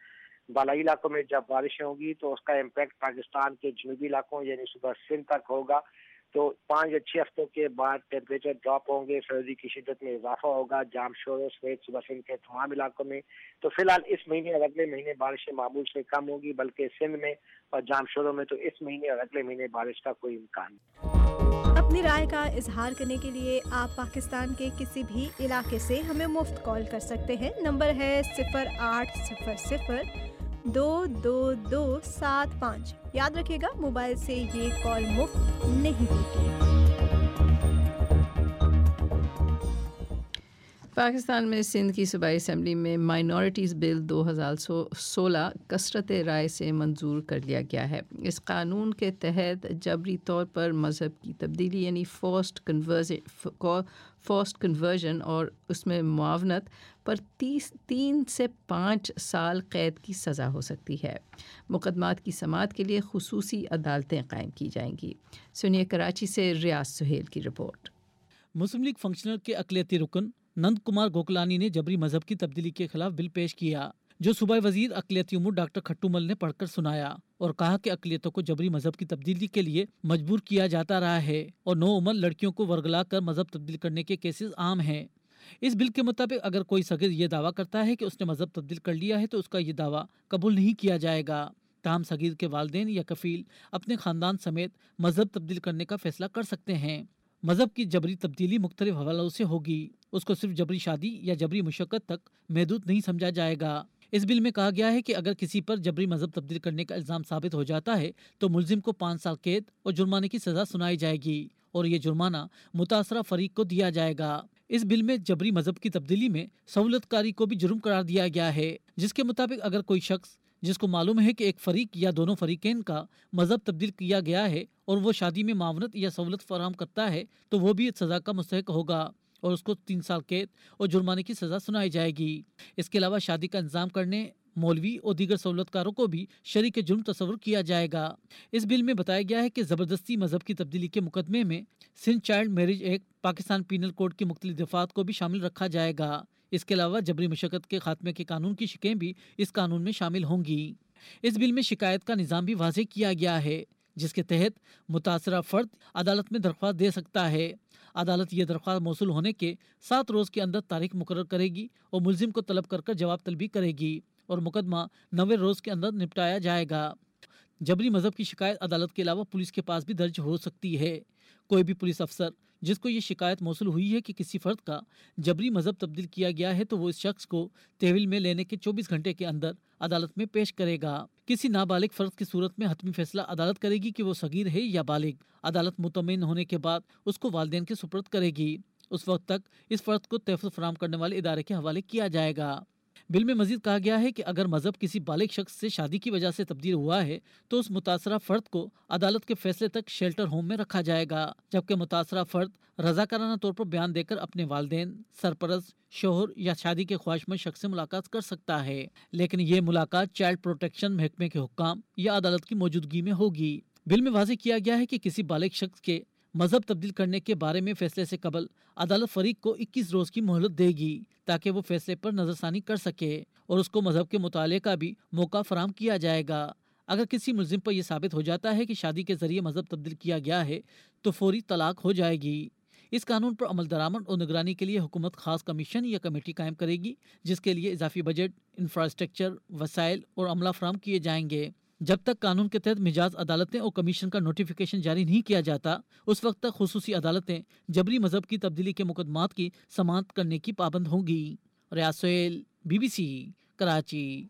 بالائی علاقوں میں جب بارشیں ہوں گی تو اس کا امپیکٹ پاکستان کے جنوبی علاقوں یعنی صوبہ سندھ تک ہوگا. تو پانچ یا چھ ہفتوں کے بعد ٹیمپریچر ڈراپ ہوں گے, سردی کی شدت میں اضافہ ہوگا جام شور سمیت صوبہ سندھ کے تمام علاقوں میں. تو فی الحال اس مہینے اور اگلے مہینے بارشیں معمول سے کم ہوگی, بلکہ سندھ میں اور جام شوروں میں تو اس مہینے اور اگلے مہینے بارش کا کوئی امکان نہیں. اپنی رائے کا اظہار کرنے کے لیے آپ پاکستان کے کسی بھی علاقے سے ہمیں مفت کال کر سکتے ہیں. نمبر ہے صفر آٹھ صفر صفر دو دو دو سات پانچ. یاد رکھیے گا موبائل سے یہ کال مفت نہیں ہوگی. پاکستان میں سندھ کی صوبائی اسمبلی میں مائنورٹیز بل دو ہزار سولہ کثرت رائے سے منظور کر لیا گیا ہے. اس قانون کے تحت جبری طور پر مذہب کی تبدیلی یعنی فورسڈ فورسڈ کنورژن اور اس میں معاونت پر تیس تین سے پانچ سال قید کی سزا ہو سکتی ہے. مقدمات کی سماعت کے لیے خصوصی عدالتیں قائم کی جائیں گی. سنیے کراچی سے ریاض سہیل کی رپورٹ. مسلم لیگ فنکشنر کے اقلیتی رکن نند کمار گوکلانی نے جبری مذہب کی تبدیلی کے خلاف بل پیش کیا, جو صوبائی وزیر اقلیتی امور ڈاکٹر کھٹو مل نے پڑھ کر سنایا اور کہا کہ اقلیتوں کو جبری مذہب کی تبدیلی کے لیے مجبور کیا جاتا رہا ہے اور نو عمر لڑکیوں کو ورگلا کر مذہب تبدیل کرنے کے کیسز عام ہیں. اس بل کے مطابق اگر کوئی صغیر یہ دعویٰ کرتا ہے کہ اس نے مذہب تبدیل کر لیا ہے تو اس کا یہ دعویٰ قبول نہیں کیا جائے گا. تاہم صغیر کے والدین یا کفیل اپنے خاندان سمیت مذہب تبدیل کرنے کا فیصلہ کر سکتے ہیں. مذہب کی جبری تبدیلی مختلف حوالوں سے ہوگی. اس کو صرف جبری شادی یا جبری مشقت تک محدود نہیں سمجھا جائے گا. اس بل میں کہا گیا ہے کہ اگر کسی پر جبری مذہب تبدیل کرنے کا الزام ثابت ہو جاتا ہے تو ملزم کو پانچ سال قید اور جرمانے کی سزا سنائی جائے گی اور یہ جرمانہ متاثرہ فریق کو دیا جائے گا. اس بل میں جبری مذہب کی تبدیلی میں سہولت کاری کو بھی جرم قرار دیا گیا ہے, جس کے مطابق اگر کوئی شخص جس کو معلوم ہے کہ ایک فریق یا دونوں فریقین کا مذہب تبدیل کیا گیا ہے اور وہ شادی میں معاونت یا سہولت فراہم کرتا ہے تو وہ بھی سزا کا مستحق ہوگا اور اس کو تین سال قید اور جرمانے کی سزا سنائی جائے گی. اس کے علاوہ شادی کا انتظام کرنے مولوی اور دیگر سہولت کاروں کو بھی شریک جرم تصور کیا جائے گا. اس بل میں بتایا گیا ہے کہ زبردستی مذہب کی تبدیلی کے مقدمے میں Sindh child marriage act, Pakistan penal code کی مختلف دفعات کو بھی شامل رکھا جائے گا. اس کے علاوہ جبری مشقت کے خاتمے کے قانون کی شقیں بھی اس قانون میں شامل ہوں گی. اس بل میں شکایت کا نظام بھی واضح کیا گیا ہے, جس کے تحت متاثرہ فرد عدالت میں درخواست دے سکتا ہے. عدالت یہ درخواست موصول ہونے کے سات روز کے اندر تاریخ مقرر کرے گی اور ملزم کو طلب کر کر جواب طلبی کرے گی اور مقدمہ نوے روز کے اندر نپٹایا جائے گا. جبری مذہب کی شکایت عدالت کے علاوہ پولیس کے پاس بھی درج ہو سکتی ہے. کوئی بھی پولیس افسر جس کو یہ شکایت موصول ہوئی ہے کہ کسی فرد کا جبری مذہب تبدیل کیا گیا ہے تو وہ اس شخص کو تحویل میں لینے کے چوبیس گھنٹے کے اندر عدالت میں پیش کرے گا. کسی نابالغ فرد کی صورت میں حتمی فیصلہ عدالت کرے گی کہ وہ صغیر ہے یا بالغ. عدالت مطمئن ہونے کے بعد اس کو والدین کے سپرد کرے گی. اس وقت تک اس فرد کو تحفظ فراہم کرنے والے ادارے کے حوالے کیا جائے گا. بل میں مزید کہا گیا ہے کہ اگر مذہب کسی بالغ شخص سے شادی کی وجہ سے تبدیل ہوا ہے تو اس متاثرہ فرد کو عدالت کے فیصلے تک شیلٹر ہوم میں رکھا جائے گا, جبکہ متاثرہ فرد رضاکارانہ طور پر بیان دے کر اپنے والدین, سرپرست, شوہر یا شادی کے خواہشمند شخص سے ملاقات کر سکتا ہے, لیکن یہ ملاقات چائلڈ پروٹیکشن محکمے کے حکام یا عدالت کی موجودگی میں ہوگی. بل میں واضح کیا گیا ہے کہ کسی بالغ شخص کے مذہب تبدیل کرنے کے بارے میں فیصلے سے قبل عدالت فریق کو اکیس روز کی مہلت دے گی تاکہ وہ فیصلے پر نظر ثانی کر سکے اور اس کو مذہب کے مطالعے کا بھی موقع فراہم کیا جائے گا. اگر کسی ملزم پر یہ ثابت ہو جاتا ہے کہ شادی کے ذریعے مذہب تبدیل کیا گیا ہے تو فوری طلاق ہو جائے گی. اس قانون پر عمل درآمد اور نگرانی کے لیے حکومت خاص کمیشن یا کمیٹی قائم کرے گی, جس کے لیے اضافی بجٹ, انفراسٹرکچر, وسائل اور عملہ فراہم کیے جائیں گے. جب تک قانون کے تحت مجاز عدالتیں اور کمیشن کا نوٹیفیکیشن جاری نہیں کیا جاتا اس وقت تک خصوصی عدالتیں جبری مذہب کی تبدیلی کے مقدمات کی سماعت کرنے کی پابند ہوں گی. Riaz Sohail, B B C, Karachi.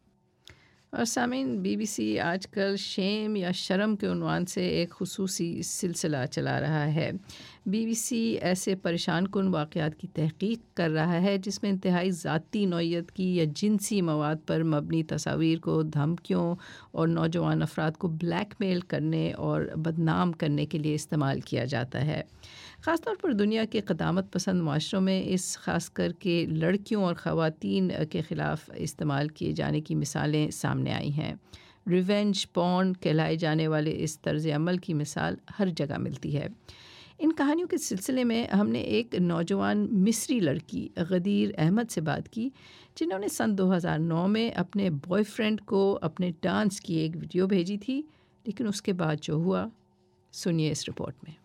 اور سامعین, بی بی سی آج کل شیم یا شرم کے عنوان سے ایک خصوصی سلسلہ چلا رہا ہے. بی بی سی ایسے پریشان کن واقعات کی تحقیق کر رہا ہے جس میں انتہائی ذاتی نوعیت کی یا جنسی مواد پر مبنی تصاویر کو دھمکیوں اور نوجوان افراد کو بلیک میل کرنے اور بدنام کرنے کے لیے استعمال کیا جاتا ہے. خاص طور پر دنیا کے قدامت پسند معاشروں میں اس خاص کر کے لڑکیوں اور خواتین کے خلاف استعمال کیے جانے کی مثالیں سامنے آئی ہیں. ریونج پورن کہلائے جانے والے اس طرز عمل کی مثال ہر جگہ ملتی ہے. ان کہانیوں کے سلسلے میں ہم نے ایک نوجوان مصری لڑکی غدیر احمد سے بات کی جنہوں نے سن دو ہزار نو میں اپنے بوائے فرینڈ کو اپنے ڈانس کی ایک ویڈیو بھیجی تھی، لیکن اس کے بعد جو ہوا سنیے اس رپورٹ میں۔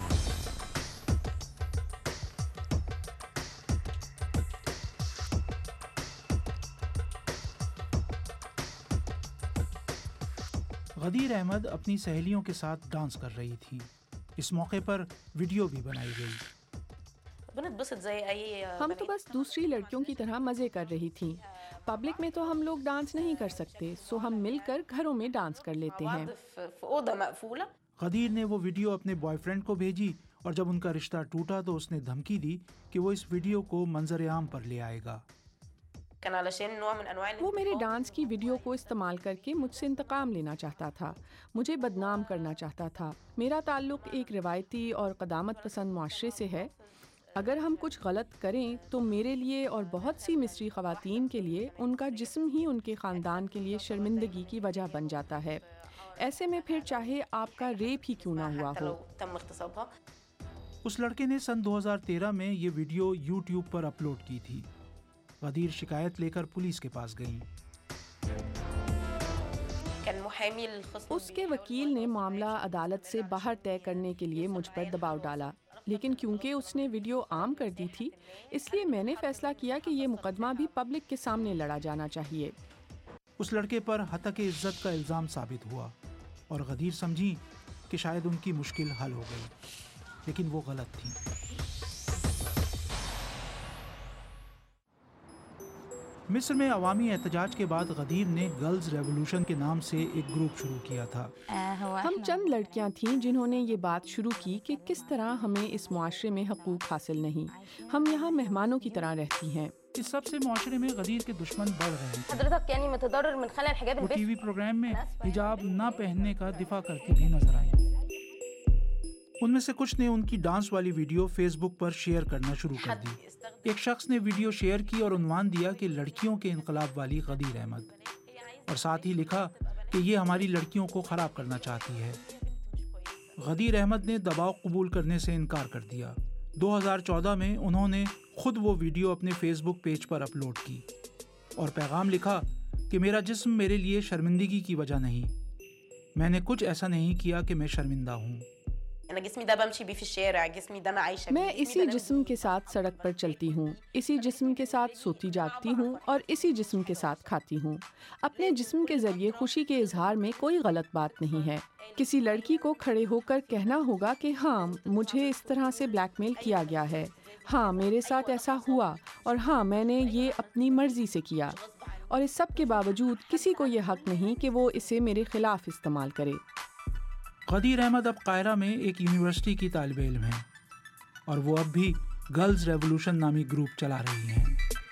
غدیر احمد اپنی سہیلیوں کے ساتھ ڈانس کر رہی تھی۔ اس موقع پر ویڈیو بھی بنائی گئی۔ ہم تو بس دوسری لڑکیوں کی طرح مزے کر رہی تھیں۔ پبلک میں تو ہم لوگ ڈانس نہیں کر سکتے، سو ہم مل کر گھروں میں ڈانس کر لیتے ہیں۔ غدیر نے وہ ویڈیو اپنے بوائے فرینڈ کو بھیجی اور جب ان کا رشتہ ٹوٹا تو اس نے دھمکی دی کہ وہ اس ویڈیو کو منظر عام پر لے آئے گا۔ وہ میرے ڈانس کی ویڈیو کو استعمال کر کے مجھ سے انتقام لینا چاہتا تھا، مجھے بدنام کرنا چاہتا تھا۔ میرا تعلق ایک روایتی اور قدامت پسند معاشرے سے ہے۔ اگر ہم کچھ غلط کریں تو میرے لیے اور بہت سی مصری خواتین کے لیے ان کا جسم ہی ان کے خاندان کے لیے شرمندگی کی وجہ بن جاتا ہے۔ ایسے میں پھر چاہے آپ کا ریپ ہی کیوں نہ ہوا ہو۔ اس لڑکے نے سن دو ہزار تیرہ میں یہ ویڈیو یوٹیوب پر اپلوڈ کی تھی۔ غدیر شکایت لے کر پولیس کے پاس گئیں۔ اس کے وکیل نے معاملہ عدالت سے باہر طے کرنے کے لیے مجھ پر دباؤ ڈالا، لیکن کیونکہ اس نے ویڈیو عام کر دی تھی اس لیے میں نے فیصلہ کیا کہ یہ مقدمہ بھی پبلک کے سامنے لڑا جانا چاہیے۔ اس لڑکے پر ہتک عزت کا الزام ثابت ہوا اور غدیر سمجھی کہ شاید ان کی مشکل حل ہو گئی، لیکن وہ غلط تھی۔ مصر میں عوامی احتجاج کے بعد غدیر نے گرلز ریولوشن کے نام سے ایک گروپ شروع کیا تھا۔ ہم چند لڑکیاں تھیں جنہوں نے یہ بات شروع کی کہ کس طرح ہمیں اس معاشرے میں حقوق حاصل نہیں، ہم یہاں مہمانوں کی طرح رہتی ہیں۔ اس سب سے معاشرے میں غدیر کے دشمن بڑھ رہے تھے۔ وہ ٹی وی پروگرام میں حجاب نہ پہننے کا دفاع کرتی بھی نظر آئیں۔ ان میں سے کچھ نے ان کی ڈانس والی ویڈیو فیس بک پر شیئر کرنا شروع کر دی۔ ایک شخص نے ویڈیو شیئر کی اور عنوان دیا کہ لڑکیوں کے انقلاب والی غدیر احمد، اور ساتھ ہی لکھا کہ یہ ہماری لڑکیوں کو خراب کرنا چاہتی ہے۔ غدیر احمد نے دباؤ قبول کرنے سے انکار کر دیا۔ دو ہزار چودہ میں انہوں نے خود وہ ویڈیو اپنے فیس بک پیج پر اپلوڈ کی اور پیغام لکھا کہ میرا جسم میرے لیے شرمندگی کی وجہ نہیں، میں نے کچھ ایسا نہیں کیا کہ میں شرمندہ ہوں۔ میں اسی جسم کے ساتھ سڑک پر چلتی ہوں، اسی جسم کے ساتھ سوتی جاگتی ہوں اور اسی جسم کے ساتھ کھاتی ہوں۔ اپنے جسم کے ذریعے خوشی کے اظہار میں کوئی غلط بات نہیں ہے۔ کسی لڑکی کو کھڑے ہو کر کہنا ہوگا کہ ہاں مجھے اس طرح سے بلیک میل کیا گیا ہے، ہاں میرے ساتھ ایسا ہوا، اور ہاں میں نے یہ اپنی مرضی سے کیا، اور اس سب کے باوجود کسی کو یہ حق نہیں کہ وہ اسے میرے خلاف استعمال کرے۔ غدیر احمد اب قاہرہ میں ایک یونیورسٹی کی طالب علم ہیں اور وہ اب بھی گرلز ریولوشن نامی گروپ چلا رہی ہیں۔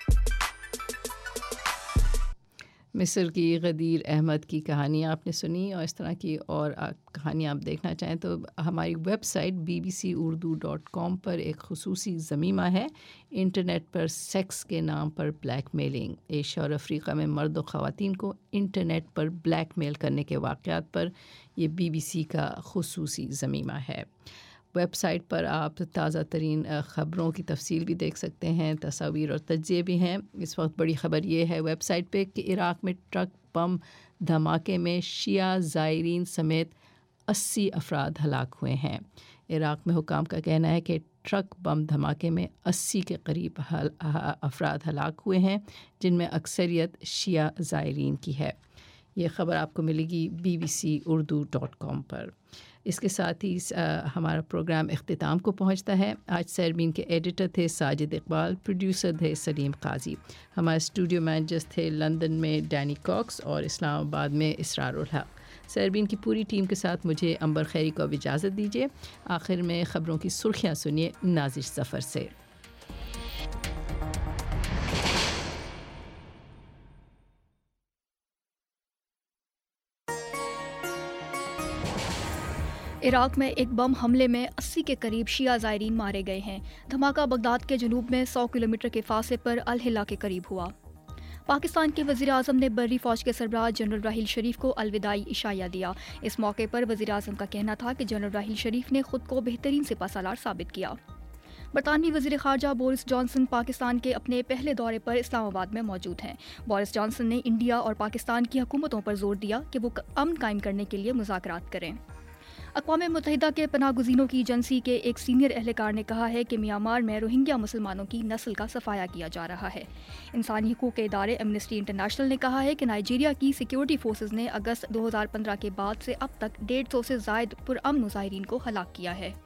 مصر کی غدیر احمد کی کہانی آپ نے سنی، اور اس طرح کی اور کہانی آپ دیکھنا چاہیں تو ہماری website B B C Urdu dot com پر ایک خصوصی ضمیمہ ہے، انٹرنیٹ پر سیکس کے نام پر بلیک میلنگ۔ ایشیا اور افریقہ میں مرد و خواتین کو انٹرنیٹ پر بلیک میل کرنے کے واقعات پر یہ بی بی سی کا خصوصی ضمیمہ ہے۔ ویب سائٹ پر آپ تازہ ترین خبروں کی تفصیل بھی دیکھ سکتے ہیں، تصاویر اور تجزیے بھی ہیں۔ اس وقت بڑی خبر یہ ہے ویب سائٹ پہ کہ عراق میں ٹرک بم دھماکے میں شیعہ زائرین سمیت اسی افراد ہلاک ہوئے ہیں۔ عراق میں حکام کا کہنا ہے کہ ٹرک بم دھماکے میں اسی کے قریب افراد ہلاک ہوئے ہیں، جن میں اکثریت شیعہ زائرین کی ہے۔ یہ خبر آپ کو ملے گی B B C Urdu dot com پر۔ اس کے ساتھ ہی ہمارا پروگرام اختتام کو پہنچتا ہے۔ آج سیربین کے ایڈیٹر تھے ساجد اقبال، پروڈیوسر تھے سلیم قاضی، ہمارے اسٹوڈیو مینیجرز تھے لندن میں ڈینی کاکس اور اسلام آباد میں اسرار الحق۔ سیربین کی پوری ٹیم کے ساتھ مجھے امبر خیری کو اب اجازت دیجیے۔ آخر میں خبروں کی سرخیاں سنیے نازش ظفر سے۔ عراق میں ایک بم حملے میں اسی کے قریب شیعہ زائرین مارے گئے ہیں۔ دھماکہ بغداد کے جنوب میں سو کلومیٹر کے فاصلے پر الحلا کے قریب ہوا۔ پاکستان کے وزیر اعظم نے بحری فوج کے سربراہ جنرل راحیل شریف کو الوداعی عشائیہ دیا۔ اس موقع پر وزیر اعظم کا کہنا تھا کہ جنرل راحیل شریف نے خود کو بہترین سپہ سالار ثابت کیا۔ برطانوی وزیر خارجہ بورس جانسن پاکستان کے اپنے پہلے دورے پر اسلام آباد میں موجود ہیں۔ بورس جانسن نے انڈیا اور پاکستان کی حکومتوں پر زور دیا کہ وہ امن قائم کرنے کے لیے مذاکرات کریں۔ اقوام متحدہ کے پناہ گزینوں کی ایجنسی کے ایک سینئر اہلکار نے کہا ہے کہ میانمار میں روہنگیا مسلمانوں کی نسل کا صفایا کیا جا رہا ہے۔ انسانی حقوق کے ادارے ایمنسٹی انٹرنیشنل نے کہا ہے کہ نائجیریا کی سیکیورٹی فورسز نے اگست دو ہزار پندرہ کے بعد سے اب تک ڈیڑھ سو سے زائد پرامن مظاہرین کو ہلاک کیا ہے۔